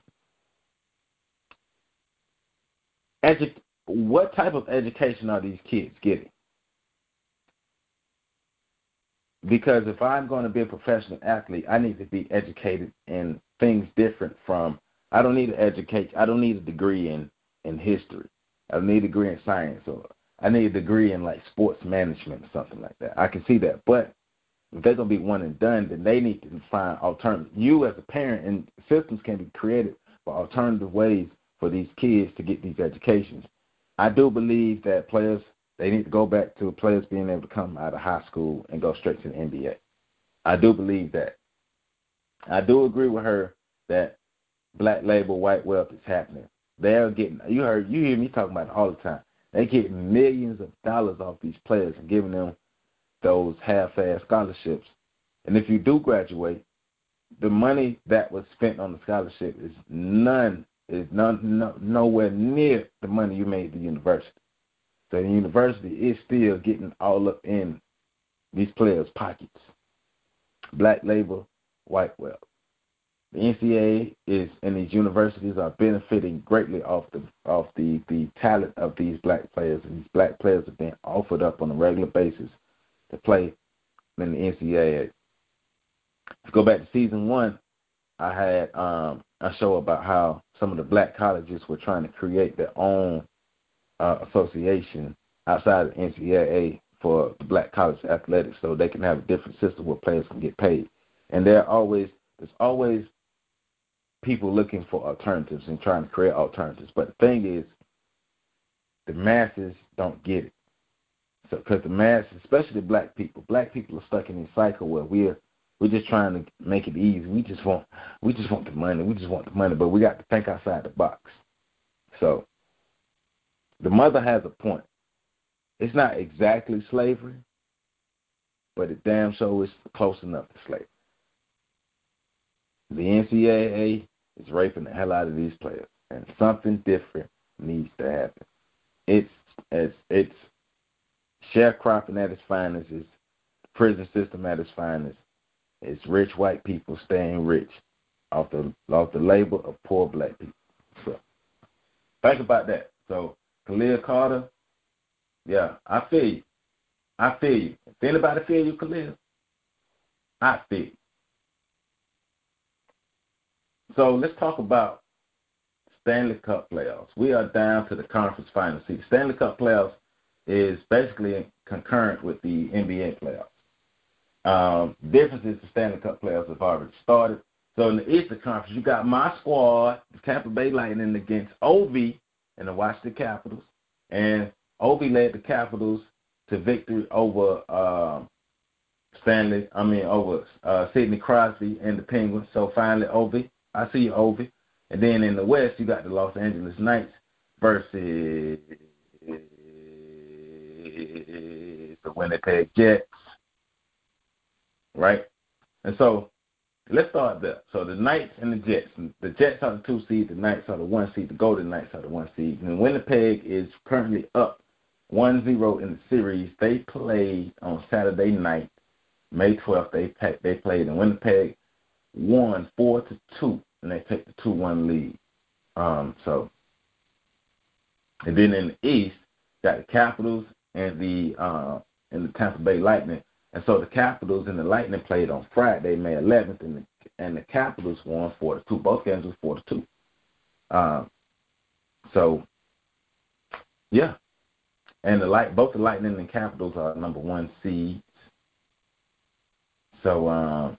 Edu- what type of education are these kids getting? Because if I'm going to be a professional athlete, I need to be educated in things different from, I don't need to educate, I don't need a degree in, in history. I don't need a degree in science, or I need a degree in like sports management or something like that. I can see that. But if they're going to be one and done, then they need to find alternative. You as a parent, and systems can be created for alternative ways for these kids to get these educations. I do believe that players, they need to go back to players being able to come out of high school and go straight to the N B A. I do believe that. I do agree with her that black label white wealth is happening. They're getting, you heard, you hear me talking about it all the time. They get millions of dollars off these players and giving them those half-ass scholarships. And if you do graduate, the money that was spent on the scholarship is none, is none, no, nowhere near the money you made at the university. So the university is still getting all up in these players' pockets. Black labor, white wealth. The N C double A is, and these universities are benefiting greatly off the off the, the talent of these black players, and these black players are being offered up on a regular basis to play in the N C double A. To go back to season one, I had um, a show about how some of the black colleges were trying to create their own uh, association outside of the N C double A for the black college athletics, so they can have a different system where players can get paid. And there always there's always people looking for alternatives and trying to create alternatives. But the thing is, the masses don't get it. So, because the masses, especially black people, black people are stuck in this cycle where we're we're just trying to make it easy. We just want we just want the money. We just want the money, but we got to think outside the box. So, the mother has a point. It's not exactly slavery, but it damn sure is close enough to slavery. The N C double A is raping the hell out of these players, and something different needs to happen. It's it's it's sharecropping at its finest. It's prison system at its finest. It's rich white people staying rich off the off the labor of poor black people. So think about that. So Khalil Carter, yeah, I feel you. I feel you. If anybody feel you, Khalil, I feel you. So let's talk about Stanley Cup playoffs. We are down to the conference final. See, the Stanley Cup playoffs is basically concurrent with the N B A playoffs. Um, the difference is the Stanley Cup playoffs have already started. So in the Eastern Conference, you got my squad, the Tampa Bay Lightning, against O V and the Washington Capitals. And O V led the Capitals to victory over uh, Stanley, I mean over uh, Sidney Crosby and the Penguins. So finally, O V, I see you, O V. And then in the West, you got the Los Angeles Knights versus the Winnipeg Jets, right? And so let's start there. So the Knights and the Jets. The Jets are the two seed. The Knights are the one seed. The Golden Knights are the one seed. And Winnipeg is currently up one zero in the series. They played on Saturday night, May twelfth. They they played, and Winnipeg won four to two, and they took the two one lead. Um, so, and then in the East, got the Capitals and the uh, and the Tampa Bay Lightning. And so the Capitals and the Lightning played on Friday, May eleventh, and the, and the Capitals won four to two. Both games was four to two. Um, so, yeah. And the light, both the Lightning and Capitals are number one seeds. So, um,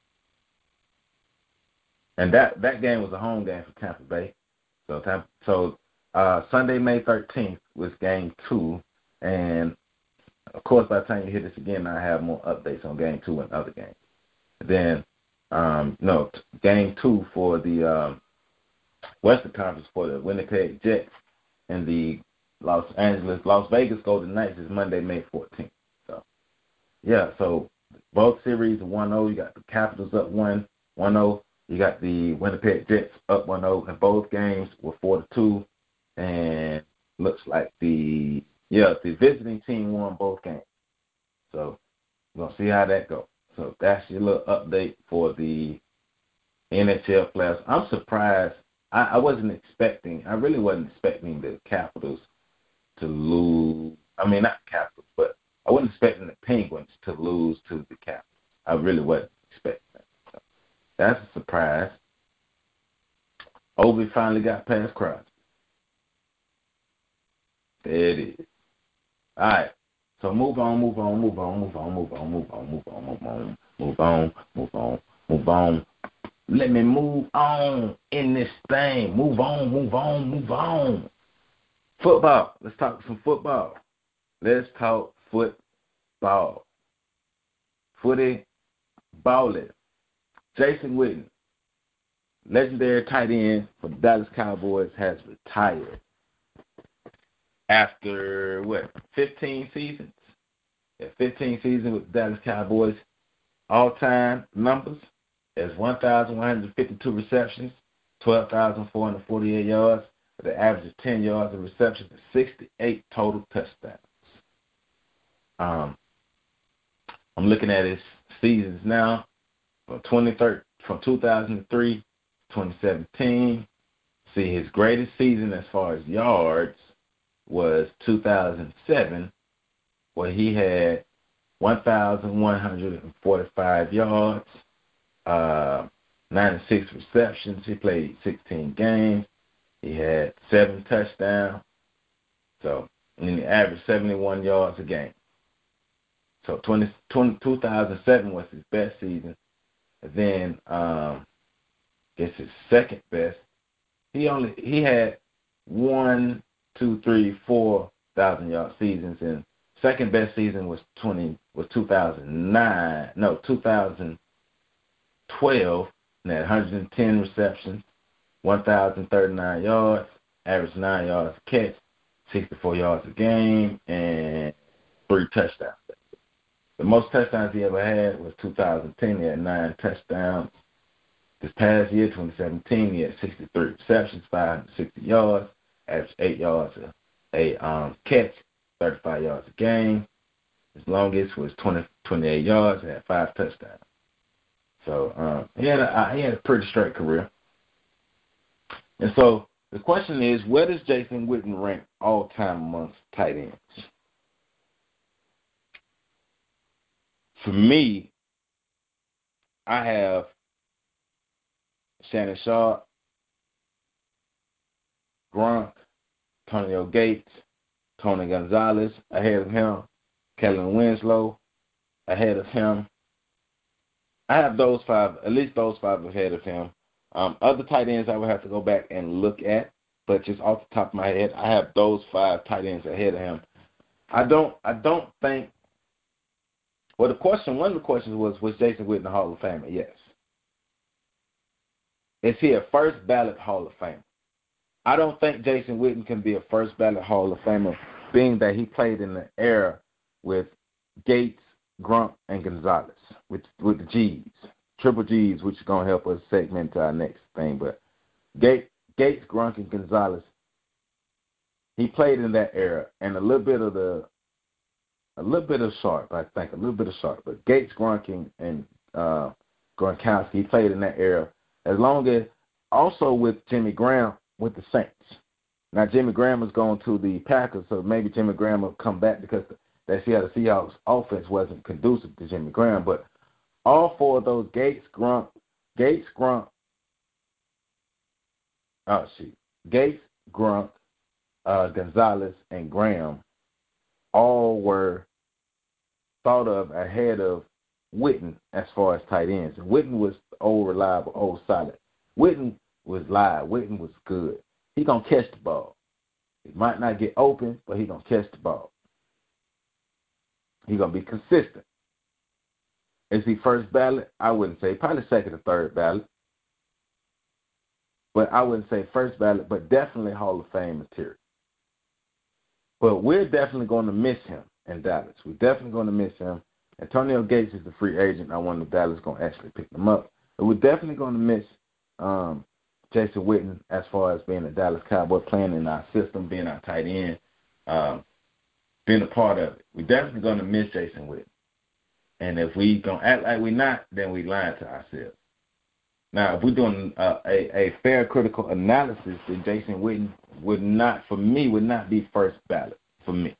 and that, that game was a home game for Tampa Bay. So, Tampa, so uh, Sunday, May thirteenth was game two. And, of course, by the time you hear this again, I have more updates on game two and other games. Then, um, no, game two for the um, Western Conference for the Winnipeg Jets and the Los Angeles, Las Vegas Golden Knights is Monday, May fourteenth. So, yeah, so both series are one oh. You got the Capitals up one oh. You got the Winnipeg Jets up one oh. And both games were four to two. And looks like the, yeah, the visiting team won both games. So, we're going to see how that goes. So, that's your little update for the N H L playoffs. I'm surprised. I, I wasn't expecting, I really wasn't expecting the Capitals to lose. I mean, not the Capitals, but I wasn't expecting the Penguins to lose to the Capitals. I really wasn't expecting that. So that's a surprise. Obi finally got past Crosby. There it is. All right. So move on, move on, move on, move on, move on, move on, move on, move on, move on, move on, move on. Let me move on in this thing. Move on, move on, move on. Football. Let's talk some football. Let's talk football. Footy balling. Jason Witten, legendary tight end for the Dallas Cowboys, has retired after, what, fifteen seasons? Yeah, fifteen seasons with the Dallas Cowboys. All-time numbers is one thousand one hundred fifty-two receptions, twelve thousand four hundred forty-eight yards, with an average of ten yards of reception and sixty-eight total touchdowns. Um, I'm looking at his seasons now from from two thousand three to twenty seventeen. See, his greatest season as far as yards was two thousand seven, where he had one thousand one hundred forty-five yards, uh, ninety-six receptions. He played sixteen games. He had seven touchdowns. So, and he averaged seventy-one yards a game. So, twenty, twenty, two thousand seven was his best season. And then, um, I guess his second best. He only he had one, two, three, four thousand yard seasons, and second best season was twenty was two thousand nine. No, two thousand twelve. And had one hundred ten receptions, one thousand thirty-nine yards, average nine yards a catch, sixty-four yards a game, and three touchdowns. The most touchdowns he ever had was two thousand ten. He had nine touchdowns. This past year, twenty seventeen, he had sixty-three receptions, five hundred sixty yards, averaged eight yards a, a um, catch, thirty-five yards a game. His longest was twenty, twenty-eight yards and had five touchdowns. So um, he had a he had a pretty straight career. And so the question is, where does Jason Witten rank all time amongst tight ends? For me, I have Shannon Sharp, Gronk, Antonio Gates, Tony Gonzalez ahead of him, Kellen Winslow ahead of him. I have those five, at least those five ahead of him. Um, other tight ends I would have to go back and look at, but just off the top of my head, I have those five tight ends ahead of him. I don't, I don't think. Well, the question, one of the questions was, was Jason Witten a Hall of Famer? Yes. Is he a first ballot Hall of Famer? I don't think Jason Witten can be a first ballot Hall of Famer, being that he played in the era with Gates, Gronk, and Gonzalez, with with the G's, Triple G's, which is going to help us segment to our next thing. But Gates, Gates, Gronk, and Gonzalez, he played in that era, and a little bit of the, a little bit of Sharp, I think, a little bit of Sharp. But Gates, Gronk, and, and uh, Gronkowski, he played in that era. As long as, also with Jimmy Graham with the Saints. Now, Jimmy Graham was going to the Packers, so maybe Jimmy Graham will come back because they see how the Seahawks offense wasn't conducive to Jimmy Graham. But all four of those, Gates, Gronk, Gates, Gronk, oh, shoot, Gates, Gronk, uh, Gonzalez, and Graham all were thought of ahead of Witten as far as tight ends. And Witten was old, reliable, old, solid. Witten was live. Witten was good. He going to catch the ball. He might not get open, but he going to catch the ball. He going to be consistent. Is he first ballot? I wouldn't say. Probably second or third ballot. But I wouldn't say first ballot, but definitely Hall of Fame material. But we're definitely going to miss him in Dallas. We're definitely going to miss him. Antonio Gates is the free agent. I wonder if Dallas is going to actually pick him up. But we're definitely going to miss um, Jason Witten as far as being a Dallas Cowboy, playing in our system, being our tight end, um, being a part of it. We're definitely going to miss Jason Witten. And if we going to act like we're not, then we lying to ourselves. Now, if we're doing uh, a, a fair critical analysis, then Jason Witten would not, for me, would not be first ballot for me.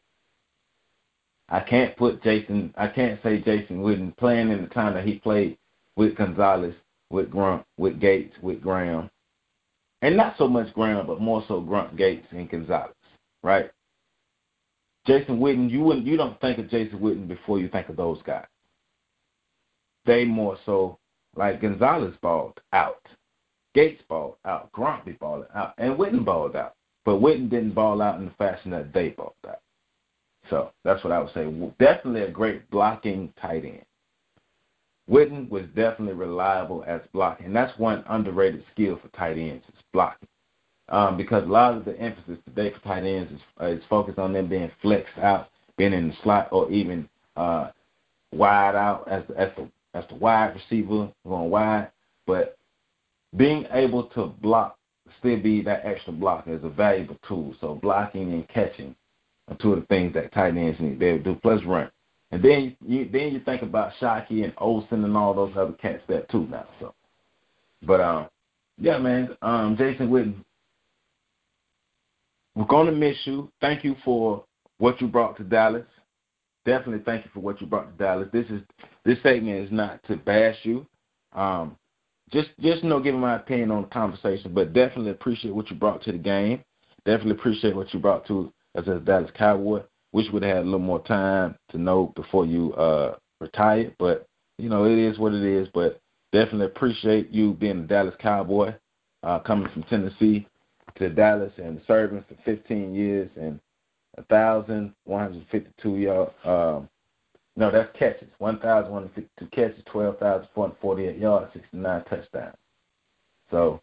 I can't put Jason, I can't say Jason Witten playing in the time that he played with Gonzalez, with Grunt, with Gates, with Graham. And not so much Graham, but more so Grunt, Gates, and Gonzalez, right? Jason Witten, you wouldn't, you don't think of Jason Witten before you think of those guys. They more so, like Gonzalez balled out. Gates balled out. Grunt be balling out. And Witten balled out. But Witten didn't ball out in the fashion that they balled out. So that's what I would say. Definitely a great blocking tight end. Witten was definitely reliable as blocking. And that's one underrated skill for tight ends is blocking. Um, because a lot of the emphasis today for tight ends is, uh, is focused on them being flexed out, being in the slot, or even uh, wide out as, as, the, as the wide receiver going wide. But being able to block, still be that extra blocker is a valuable tool. So blocking and catching are two of the things that tight ends need to be able to do, plus run. And then you then you think about Shockey and Olsen and all those other cats there too now. So, but um, yeah, man, um, Jason Witten, we're gonna miss you. Thank you for what you brought to Dallas. Definitely thank you for what you brought to Dallas. This is this segment is not to bash you. Um, just just you know, giving my opinion on the conversation, but definitely appreciate what you brought to the game. Definitely appreciate what you brought to as a Dallas Cowboy. Wish we'd have had a little more time to know before you uh, retired, but, you know, it is what it is. But definitely appreciate you being a Dallas Cowboy, uh, coming from Tennessee to Dallas and serving for fifteen years and one thousand one hundred fifty-two yards. Um, no, that's catches. one thousand one hundred fifty-two catches, twelve thousand four hundred forty-eight yards, sixty-nine touchdowns. So,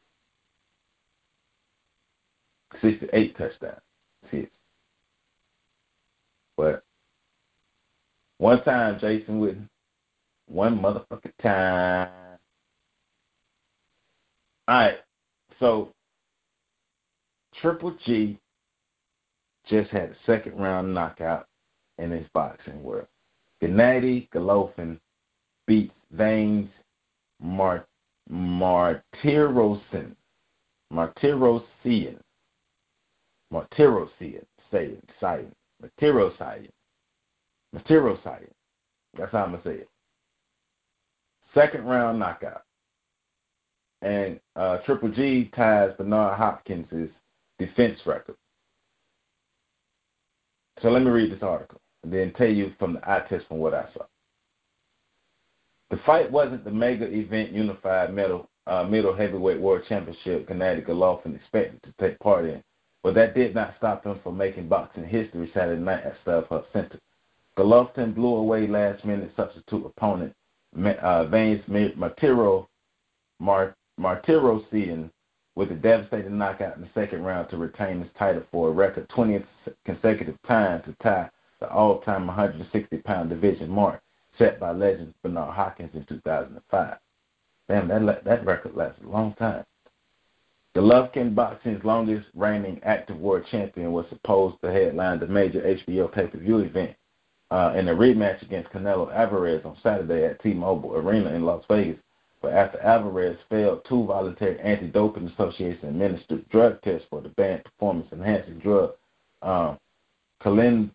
sixty-eight touchdowns. See it. But one time, Jason Witten, one motherfucking time. All right, so Triple G just had a second round knockout in his boxing world. Gennady Golovkin beat Vanes Mart- Martirosyan. Martirosyan. Martirosyan. Say it. Say Martirosyan. Martirosyan. That's how I'm going to say it. Second round knockout. And uh, Triple G ties Bernard Hopkins' defense record. So let me read this article and then tell you from the eye test from what I saw. The fight wasn't the mega event unified middle, uh, middle heavyweight world championship Gennady Golovkin expected to take part in, but that did not stop him from making boxing history Saturday night at StubHub Center. Golovkin blew away last-minute substitute opponent uh, Vanes Martiro, Mart, Martirosyan with a devastating knockout in the second round to retain his title for a record twentieth consecutive time to tie the all-time one hundred sixty pound division mark set by legend Bernard Hopkins in two thousand five. Damn, that that record lasted a long time. Golovkin, boxing's longest reigning active world champion, was supposed to headline the major H B O pay-per-view event uh, in a rematch against Canelo Alvarez on Saturday at T-Mobile Arena in Las Vegas. But after Alvarez failed two voluntary anti-doping association administered drug tests for the banned performance-enhancing drug um, clenbuterol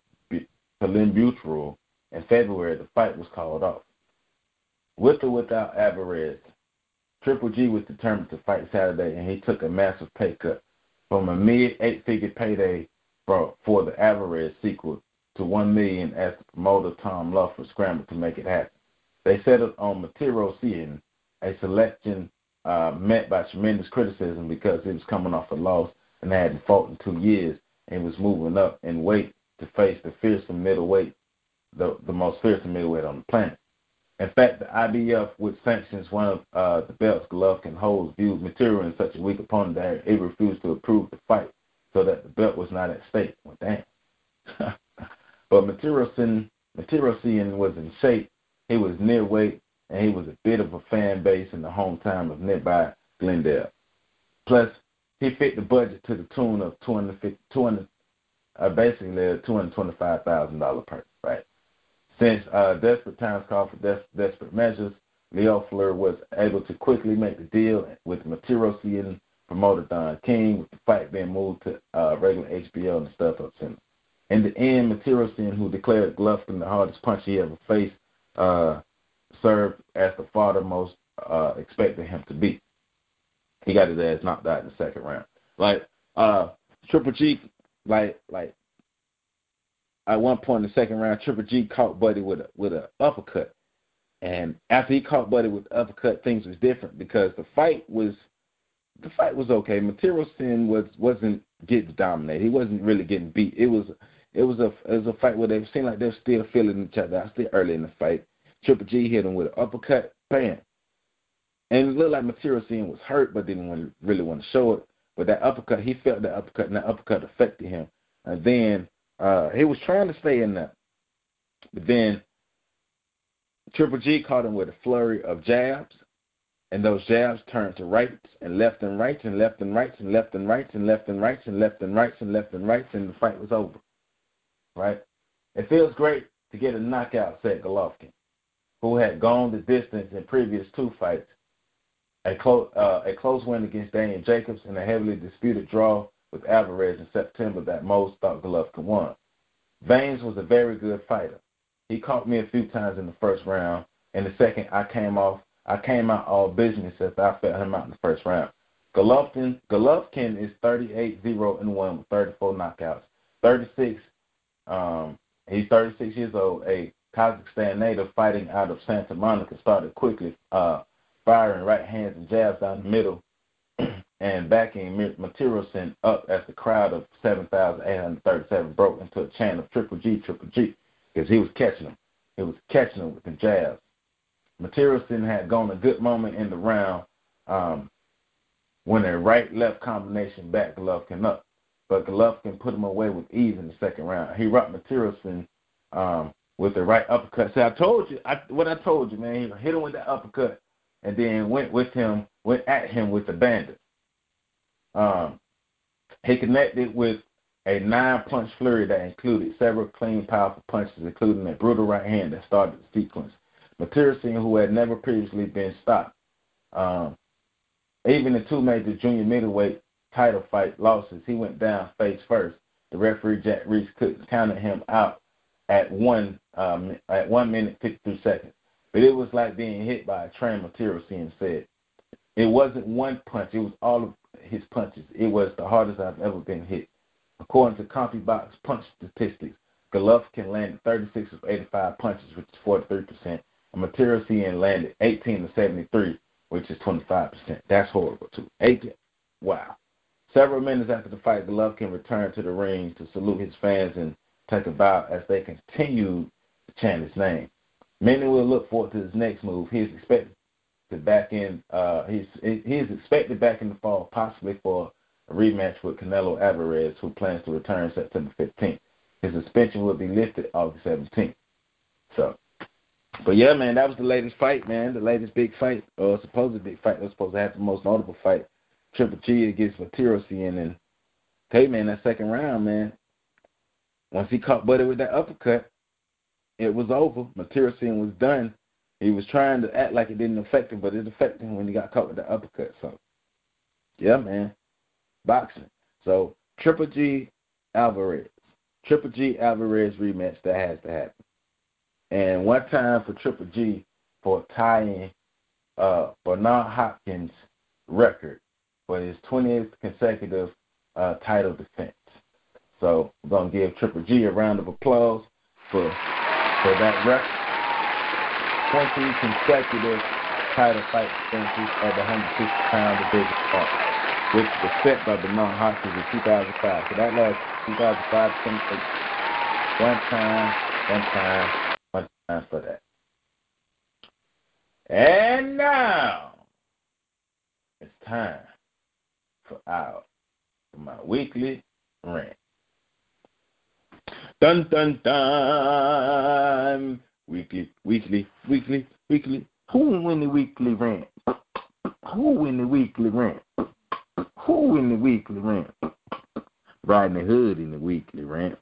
in February, the fight was called off. With or without Alvarez, Triple G was determined to fight Saturday, and he took a massive pay cut from a mid-eight-figure payday for, for the Alvarez sequel to one million dollars as the promoter Tom Luffer scrambled to make it happen. They settled on Matirosyan, a selection uh, met by tremendous criticism because he was coming off a loss and hadn't fought in two years and was moving up in weight to face the fearsome middleweight, the, the most fearsome middleweight on the planet. In fact, the I B F, which sanctions one of uh, the belts Golovkin holds, viewed Material in such a weak opponent that it refused to approve the fight so that the belt was not at stake. Well, damn. But Matirosyan was in shape. He was near weight, and he was a bit of a fan base in the hometown of nearby Glendale. Plus, he fit the budget to the tune of two hundred fifty, two hundred, uh, basically a two hundred twenty-five thousand dollars purse, right? Since uh, desperate times called for des- desperate measures, Leo Fleur was able to quickly make the deal with Matirosyan promoter Don King, with the fight being moved to uh, regular H B O and the Stuff-Up Center. In the end, Matirosyan, who declared Golovkin the hardest punch he ever faced, uh, served as the father most uh, expected him to be. He got his ass knocked out in the second round. Like uh, Triple G, like like. At one point in the second round, Triple G caught Buddy with a with a uppercut, and after he caught Buddy with the uppercut, things was different because the fight was the fight was okay. Matirosyan was wasn't getting dominated. He wasn't really getting beat. It was it was a it was a fight where they seemed like they were still feeling each other out still early in the fight. Triple G hit him with an uppercut, bam, and it looked like Matirosyan was hurt, but didn't want, really want to show it. But that uppercut, he felt that uppercut, and that uppercut affected him, and then. Uh, he was trying to stay in there. But then Triple G caught him with a flurry of jabs, and those jabs turned to rights and left and rights and left and rights and left and rights and left and rights and left and rights and left and rights, and the fight was over. Right? It feels great to get a knockout, said Golovkin, who had gone the distance in previous two fights, a, clo- uh, a close win against Daniel Jacobs and a heavily disputed draw with Alvarez in September that most thought Golovkin won. Vanes was a very good fighter. He caught me a few times in the first round. In the second, I came off. I came out all business after I felt him out in the first round. Golovkin, Golovkin is thirty-eight zero and one with thirty-four knockouts. thirty-six. Um, he's thirty-six years old. A Kazakhstan native fighting out of Santa Monica started quickly uh, firing right hands and jabs down the middle. And backing Matirosyan up as the crowd of seven thousand eight hundred thirty-seven broke into a chant of Triple G, Triple G, because he was catching him. He was catching him with the jabs. Matirosyan had gone a good moment in the round um, when a right-left combination backed Golovkin up, but Golovkin put him away with ease in the second round. He rocked Matirosyan um, with the right uppercut. See, I told you, I, what I told you, man, he hit him with that uppercut and then went with him, went at him with the bandit. Um, he connected with a nine-punch flurry that included several clean, powerful punches, including a brutal right hand that started the sequence. Matirosyan, who had never previously been stopped, um, even in two major junior middleweight title fight losses, he went down face first. The referee, Jack Reese, couldn't count him out at one um, at one minute fifty-two seconds. But it was like being hit by a train, Matirosyan said. It wasn't one punch. It was all of his punches. It was the hardest I've ever been hit. According to CompuBox punch statistics, Golovkin landed thirty-six of eighty-five punches, which is forty-three percent, and Matirosyan landed eighteen of seventy-three, which is twenty-five percent. That's horrible, too. eighteen. Wow. Several minutes after the fight, Golovkin returned to the ring to salute his fans and take a bow as they continued to chant his name. Many will look forward to his next move. He is expected to back in. Uh, he's he is expected back in the fall, possibly for a rematch with Canelo Alvarez, who plans to return September fifteenth. His suspension will be lifted August seventeenth. So But yeah, man, that was the latest fight, man. The latest big fight, or supposed big fight. That was supposed to have the most notable fight. Triple G against Matirossian, and tell you, man, that second round, man. Once he caught Buddy with that uppercut, it was over. Matirossian was done. He was trying to act like it didn't affect him, but it affected him when he got caught with that uppercut. So, yeah, man, boxing. So Triple G Alvarez, Triple G Alvarez rematch, that has to happen. And one time for Triple G for tying uh, Bernard Hopkins' record for his twentieth consecutive uh, title defense. So we're going to give Triple G a round of applause for for that record. twenty consecutive title fight defenses at the one hundred fifty pound division fight, which was set by Bernard Hopkins in two thousand five. So that last two thousand five to twenty eight. One time, one time, one time for that. And now it's time for our for my weekly rant. Dun dun dun. Weekly, weekly, weekly, weekly. Who win the weekly rant? Who win the weekly rant? Who win the weekly rant? Riding the Hood in the weekly rant.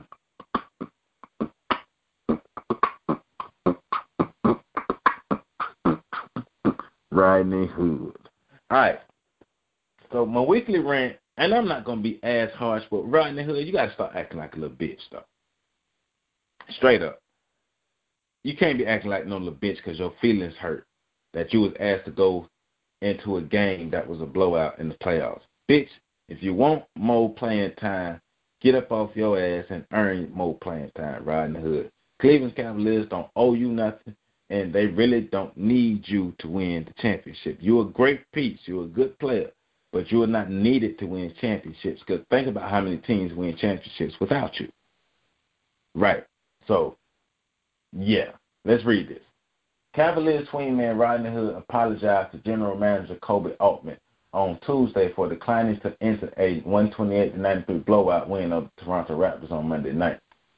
Riding the Hood. All right. So my weekly rant, and I'm not gonna be as harsh, but Riding the Hood, you gotta start acting like a little bitch, though. Straight up. You can't be acting like no little bitch because your feelings hurt that you was asked to go into a game that was a blowout in the playoffs. Bitch, if you want more playing time, get up off your ass and earn more playing time, Riding the Hood. Cleveland Cavaliers don't owe you nothing, and they really don't need you to win the championship. You're a great piece. You're a good player, but you are not needed to win championships because think about how many teams win championships without you. Right. So, yeah, let's read this. Cavaliers swingman Riding the Hood apologized to General Manager Koby Altman on Tuesday for declining to enter a one twenty-eight to ninety-three blowout win of the Toronto Raptors on Monday night.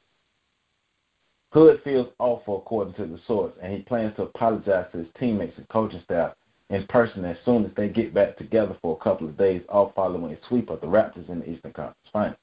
Hood feels awful, according to the source, and he plans to apologize to his teammates and coaching staff in person as soon as they get back together for a couple of days, all following a sweep of the Raptors in the Eastern Conference Finals.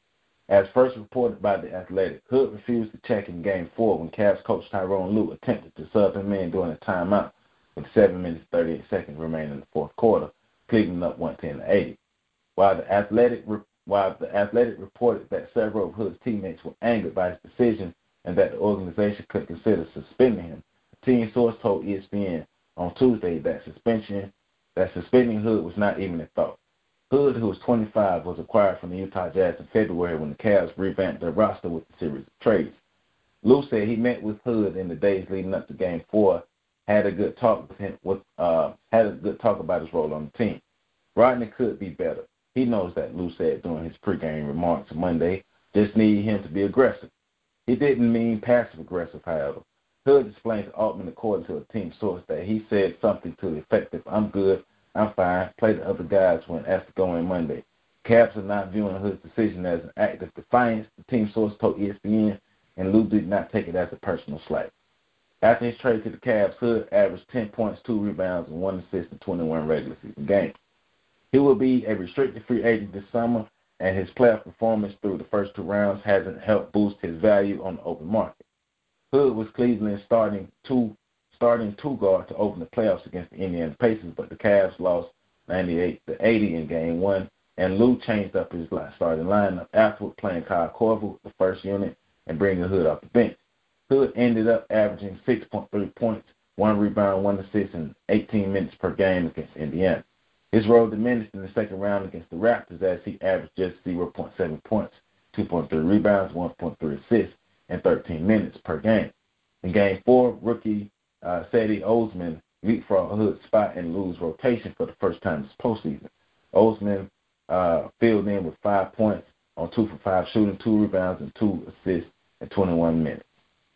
As first reported by The Athletic, Hood refused to check in Game four when Cavs coach Tyronn Lue attempted to sub him in during a timeout with seven minutes and thirty-eight seconds remaining in the fourth quarter, Cleveland up one ten to eighty. While the Athletic while the Athletic reported that several of Hood's teammates were angered by his decision and that the organization could consider suspending him, a team source told E S P N on Tuesday that suspension that suspending Hood was not even a thought. Hood, who was twenty-five, was acquired from the Utah Jazz in February when the Cavs revamped their roster with a series of trades. Lue said he met with Hood in the days leading up to Game Four, had a good talk with him, with uh, had a good talk about his role on the team. Rodney could be better. He knows that, Lue said during his pregame remarks Monday. Just need him to be aggressive. He didn't mean passive aggressive, however. Hood explained to Altman, according to a team source, that he said something to the effect of, "I'm good. I'm fine. Play the other guys," when asked to go in Monday. Cavs are not viewing Hood's decision as an act of defiance, the team source told E S P N, and Lue did not take it as a personal slight. After his trade to the Cavs, Hood averaged ten points, two rebounds, and one assist in twenty-one regular season games. He will be a restricted free agent this summer, and his playoff performance through the first two rounds hasn't helped boost his value on the open market. Hood was Cleveland's starting two starting two guard to open the playoffs against the Indiana Pacers, but the Cavs lost ninety-eight to eighty in Game One, and Lue changed up his starting lineup afterward, playing Kyle Korver with the first unit and bringing Hood off the bench. Hood ended up averaging six point three points, one rebound, one assist, and eighteen minutes per game against Indiana. His role diminished in the second round against the Raptors as he averaged just zero point seven points, two point three rebounds, one point three assists, and thirteen minutes per game. In Game Four, rookie uh, Cedi Osman leapfrogged Hood's spot in Lue's rotation for the first time this postseason. Osman uh, filled in with five points on two for five shooting, two rebounds, and two assists in twenty-one minutes.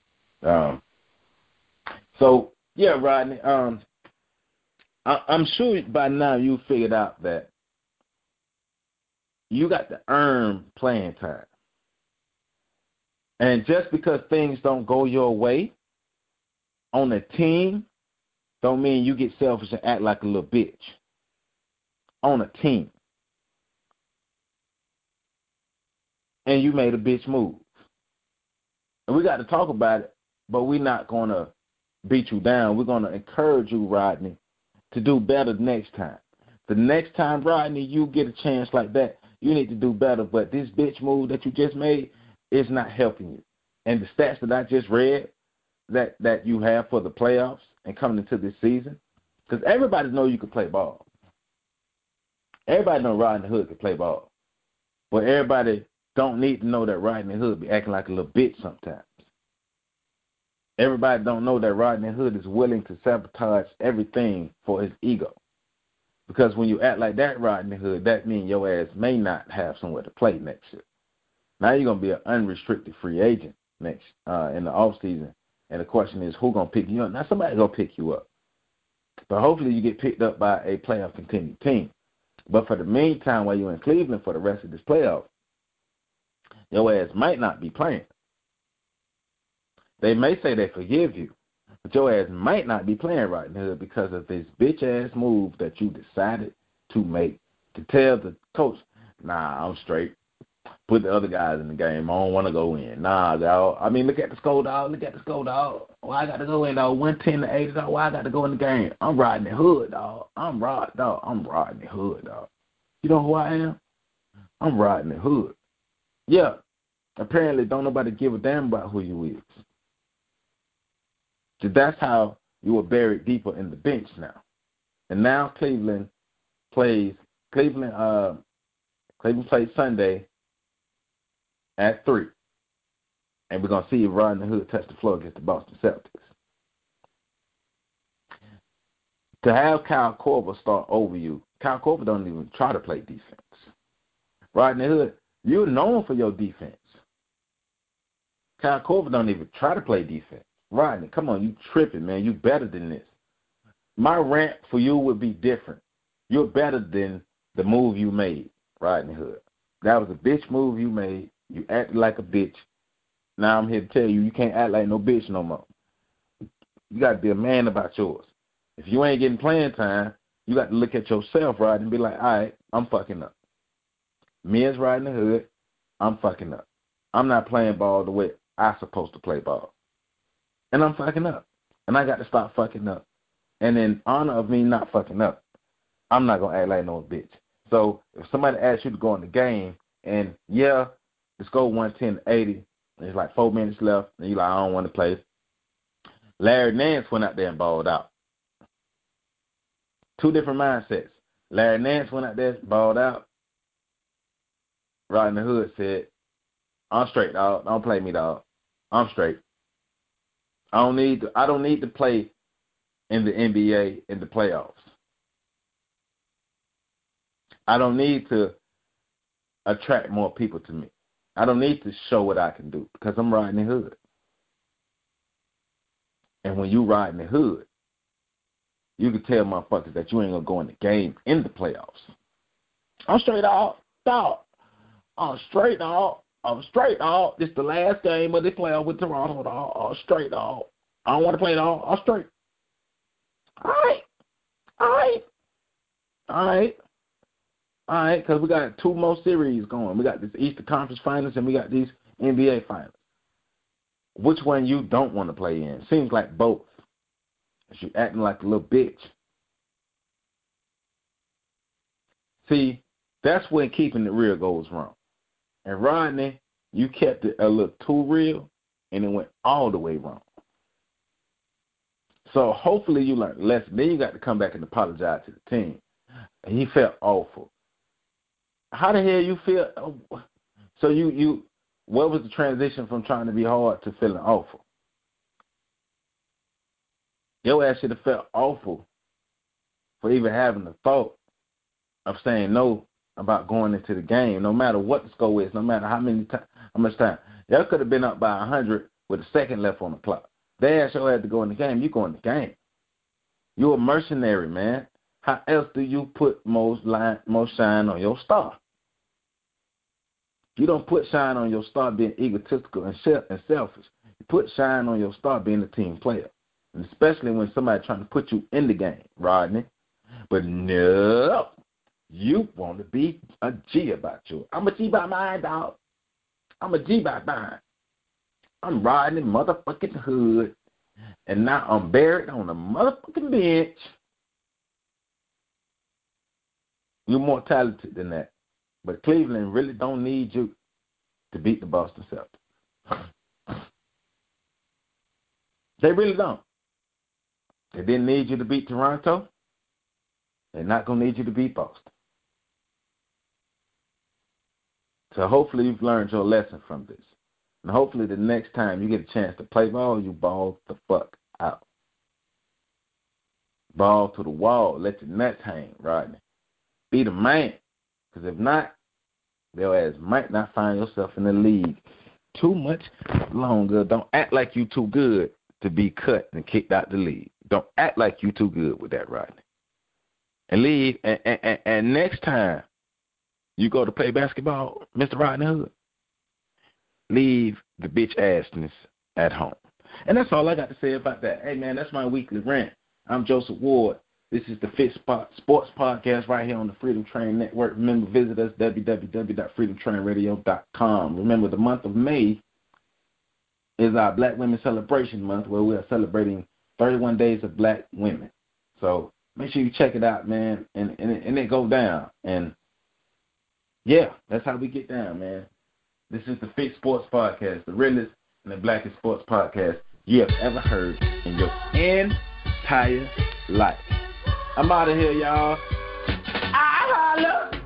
Um, so, yeah, Rodney, um, I, I'm sure by now you figured out that you got to earn playing time. And just because things don't go your way on a team don't mean you get selfish and act like a little bitch. On a team. And you made a bitch move. And we got to talk about it, but we're not going to beat you down. We're going to encourage you, Rodney, to do better next time. The next time, Rodney, you get a chance like that, you need to do better. But this bitch move that you just made is not helping you. And the stats that I just read that, that you have for the playoffs and coming into this season, because everybody knows you can play ball. Everybody knows Rodney Hood can play ball. But everybody don't need to know that Rodney Hood be acting like a little bitch sometimes. Everybody don't know that Rodney Hood is willing to sabotage everything for his ego. Because when you act like that, Rodney Hood, that means your ass may not have somewhere to play next year. Now you're going to be an unrestricted free agent next uh, in the offseason. And the question is, who's going to pick you up? Now, somebody's going to pick you up. But hopefully you get picked up by a playoff contending team. But for the meantime, while you're in Cleveland for the rest of this playoff, your ass might not be playing. They may say they forgive you, but your ass might not be playing right now because of this bitch-ass move that you decided to make to tell the coach, nah, I'm straight. Put the other guys in the game. I don't want to go in. Nah, dog. I mean, look at the score, dog. Look at the score, dog. Why I got to go in, dog? one ten to eighty, dog. Why I got to go in the game? I'm riding the hood, dog. I'm riding, dog. I'm riding the hood, dog. You know who I am? I'm riding the hood. Yeah. Apparently, don't nobody give a damn about who you is. So that's how you were buried deeper in the bench now. And now Cleveland plays Cleveland uh Cleveland plays Sunday at three. And we're gonna see if Rodney Hood touch the floor against the Boston Celtics. To have Kyle Korver start over you, Kyle Korver don't even try to play defense. Rodney Hood, you're known for your defense. Kyle Korver don't even try to play defense. Rodney, come on, you tripping, man. You better than this. My rant for you would be different. You're better than the move you made, Rodney Hood. That was a bitch move you made. You acted like a bitch. Now I'm here to tell you, you can't act like no bitch no more. You got to be a man about yours. If you ain't getting playing time, you got to look at yourself, Rodney, and be like, all right, I'm fucking up. Me as Rodney Hood, I'm fucking up. I'm not playing ball the way I'm supposed to play ball. And I'm fucking up. And I got to stop fucking up. And in honor of me not fucking up, I'm not going to act like no bitch. So if somebody asks you to go in the game, and yeah, the score one ten to eighty, and it's like four minutes left, and you're like, I don't want to play. Larry Nance went out there and balled out. Two different mindsets. Larry Nance went out there and balled out. Rodney Hood said, I'm straight, dog. Don't play me, dog. I'm straight. I don't need to, I don't need to play in the N B A in the playoffs. I don't need to attract more people to me. I don't need to show what I can do because I'm riding the hood. And when you riding the hood, you can tell motherfuckers that you ain't going to go in the game in the playoffs. I'm straight, dog. Dog. I'm straight, dog. I'm straight, dog. This is the last game of the playoff with Toronto, dog. I'm straight, dog. I don't want to play, dog. I'm straight. All right. All right. All right. All right, because we got two more series going. We got this Eastern Conference Finals and we got these N B A Finals. Which one you don't want to play in? Seems like both. You acting like a little bitch. See, that's when keeping it real goes wrong. And Rodney, you kept it a little too real, and it went all the way wrong. So hopefully you learned a lesson. Then you got to come back and apologize to the team. And he felt awful. How the hell you feel? Oh, so you, you, what was the transition from trying to be hard to feeling awful? Your ass should have felt awful for even having the thought of saying no about going into the game, no matter what the score is, no matter how many time, how much time. Y'all could have been up by one hundred with a second left on the clock. They asked your ass to go in the game. You go in the game. You're a mercenary, man. How else do you put most line, most shine on your star? You don't put shine on your star being egotistical and, and selfish. You put shine on your star being a team player. and especially when somebody's trying to put you in the game, Rodney. But no, you want to be a G about you. I'm a G by mine, dog. I'm a G by mine. I'm riding the motherfucking hood, and now I'm buried on a motherfucking bench. You're more talented than that. But Cleveland really don't need you to beat the Boston Celtics. They really don't. They didn't need you to beat Toronto. They're not going to need you to beat Boston. So hopefully you've learned your lesson from this. And hopefully the next time you get a chance to play ball, you ball the fuck out. Ball to the wall. Let your nuts hang, Rodney. Be the man. Because if not, your ass might not find yourself in the league too much longer. Don't act like you too good to be cut and kicked out the league. Don't act like you too good with that, Rodney. And leave. And, and, and next time you go to play basketball, Mister Rodney Hood, leave the bitch assness at home. And that's all I got to say about that. Hey, man, that's my weekly rant. I'm Joseph Ward. This is the Fit Spot Sports Podcast right here on the Freedom Train Network. Remember, visit us, w w w dot freedom train radio dot com. Remember, the month of May is our Black Women Celebration Month, where we are celebrating thirty-one days of Black women. So make sure you check it out, man, and, and, it, and it go down. And, yeah, that's how we get down, man. This is the Fit Sports Podcast, the realest and the blackest sports podcast you have ever heard in your entire life. I'm out of here, y'all. I holla.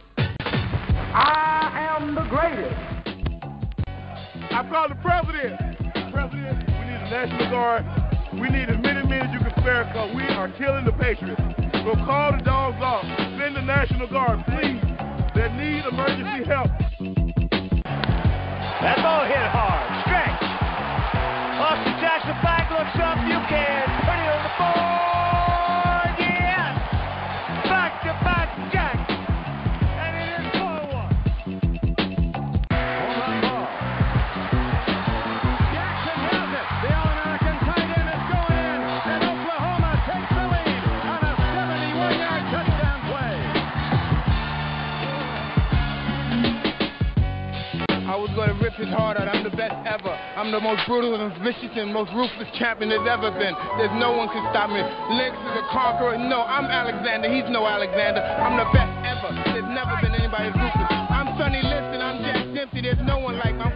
I am the greatest. I called the president. President, we need a National Guard. We need as many men as you can spare because we are killing the Patriots. So call the dogs off. Send the National Guard, please. They need emergency help. That ball hit hard. Stretch. Austin Jackson back looks up. You can put it on the board. Yes. Back to back Jack. And it is four one. Home run ball. Jackson has it. The All-American tight end is going in. And Oklahoma takes the lead on a seventy-one yard touchdown play. I was going to rip his heart out. I'm the best ever. I'm the most brutal and vicious and most ruthless champion there's ever been. There's no one can stop me. Lennox is a conqueror. No, I'm Alexander. He's no Alexander. I'm the best ever. There's never been anybody as ruthless. I'm Sonny Liston. I'm Jack Dempsey. There's no one like me.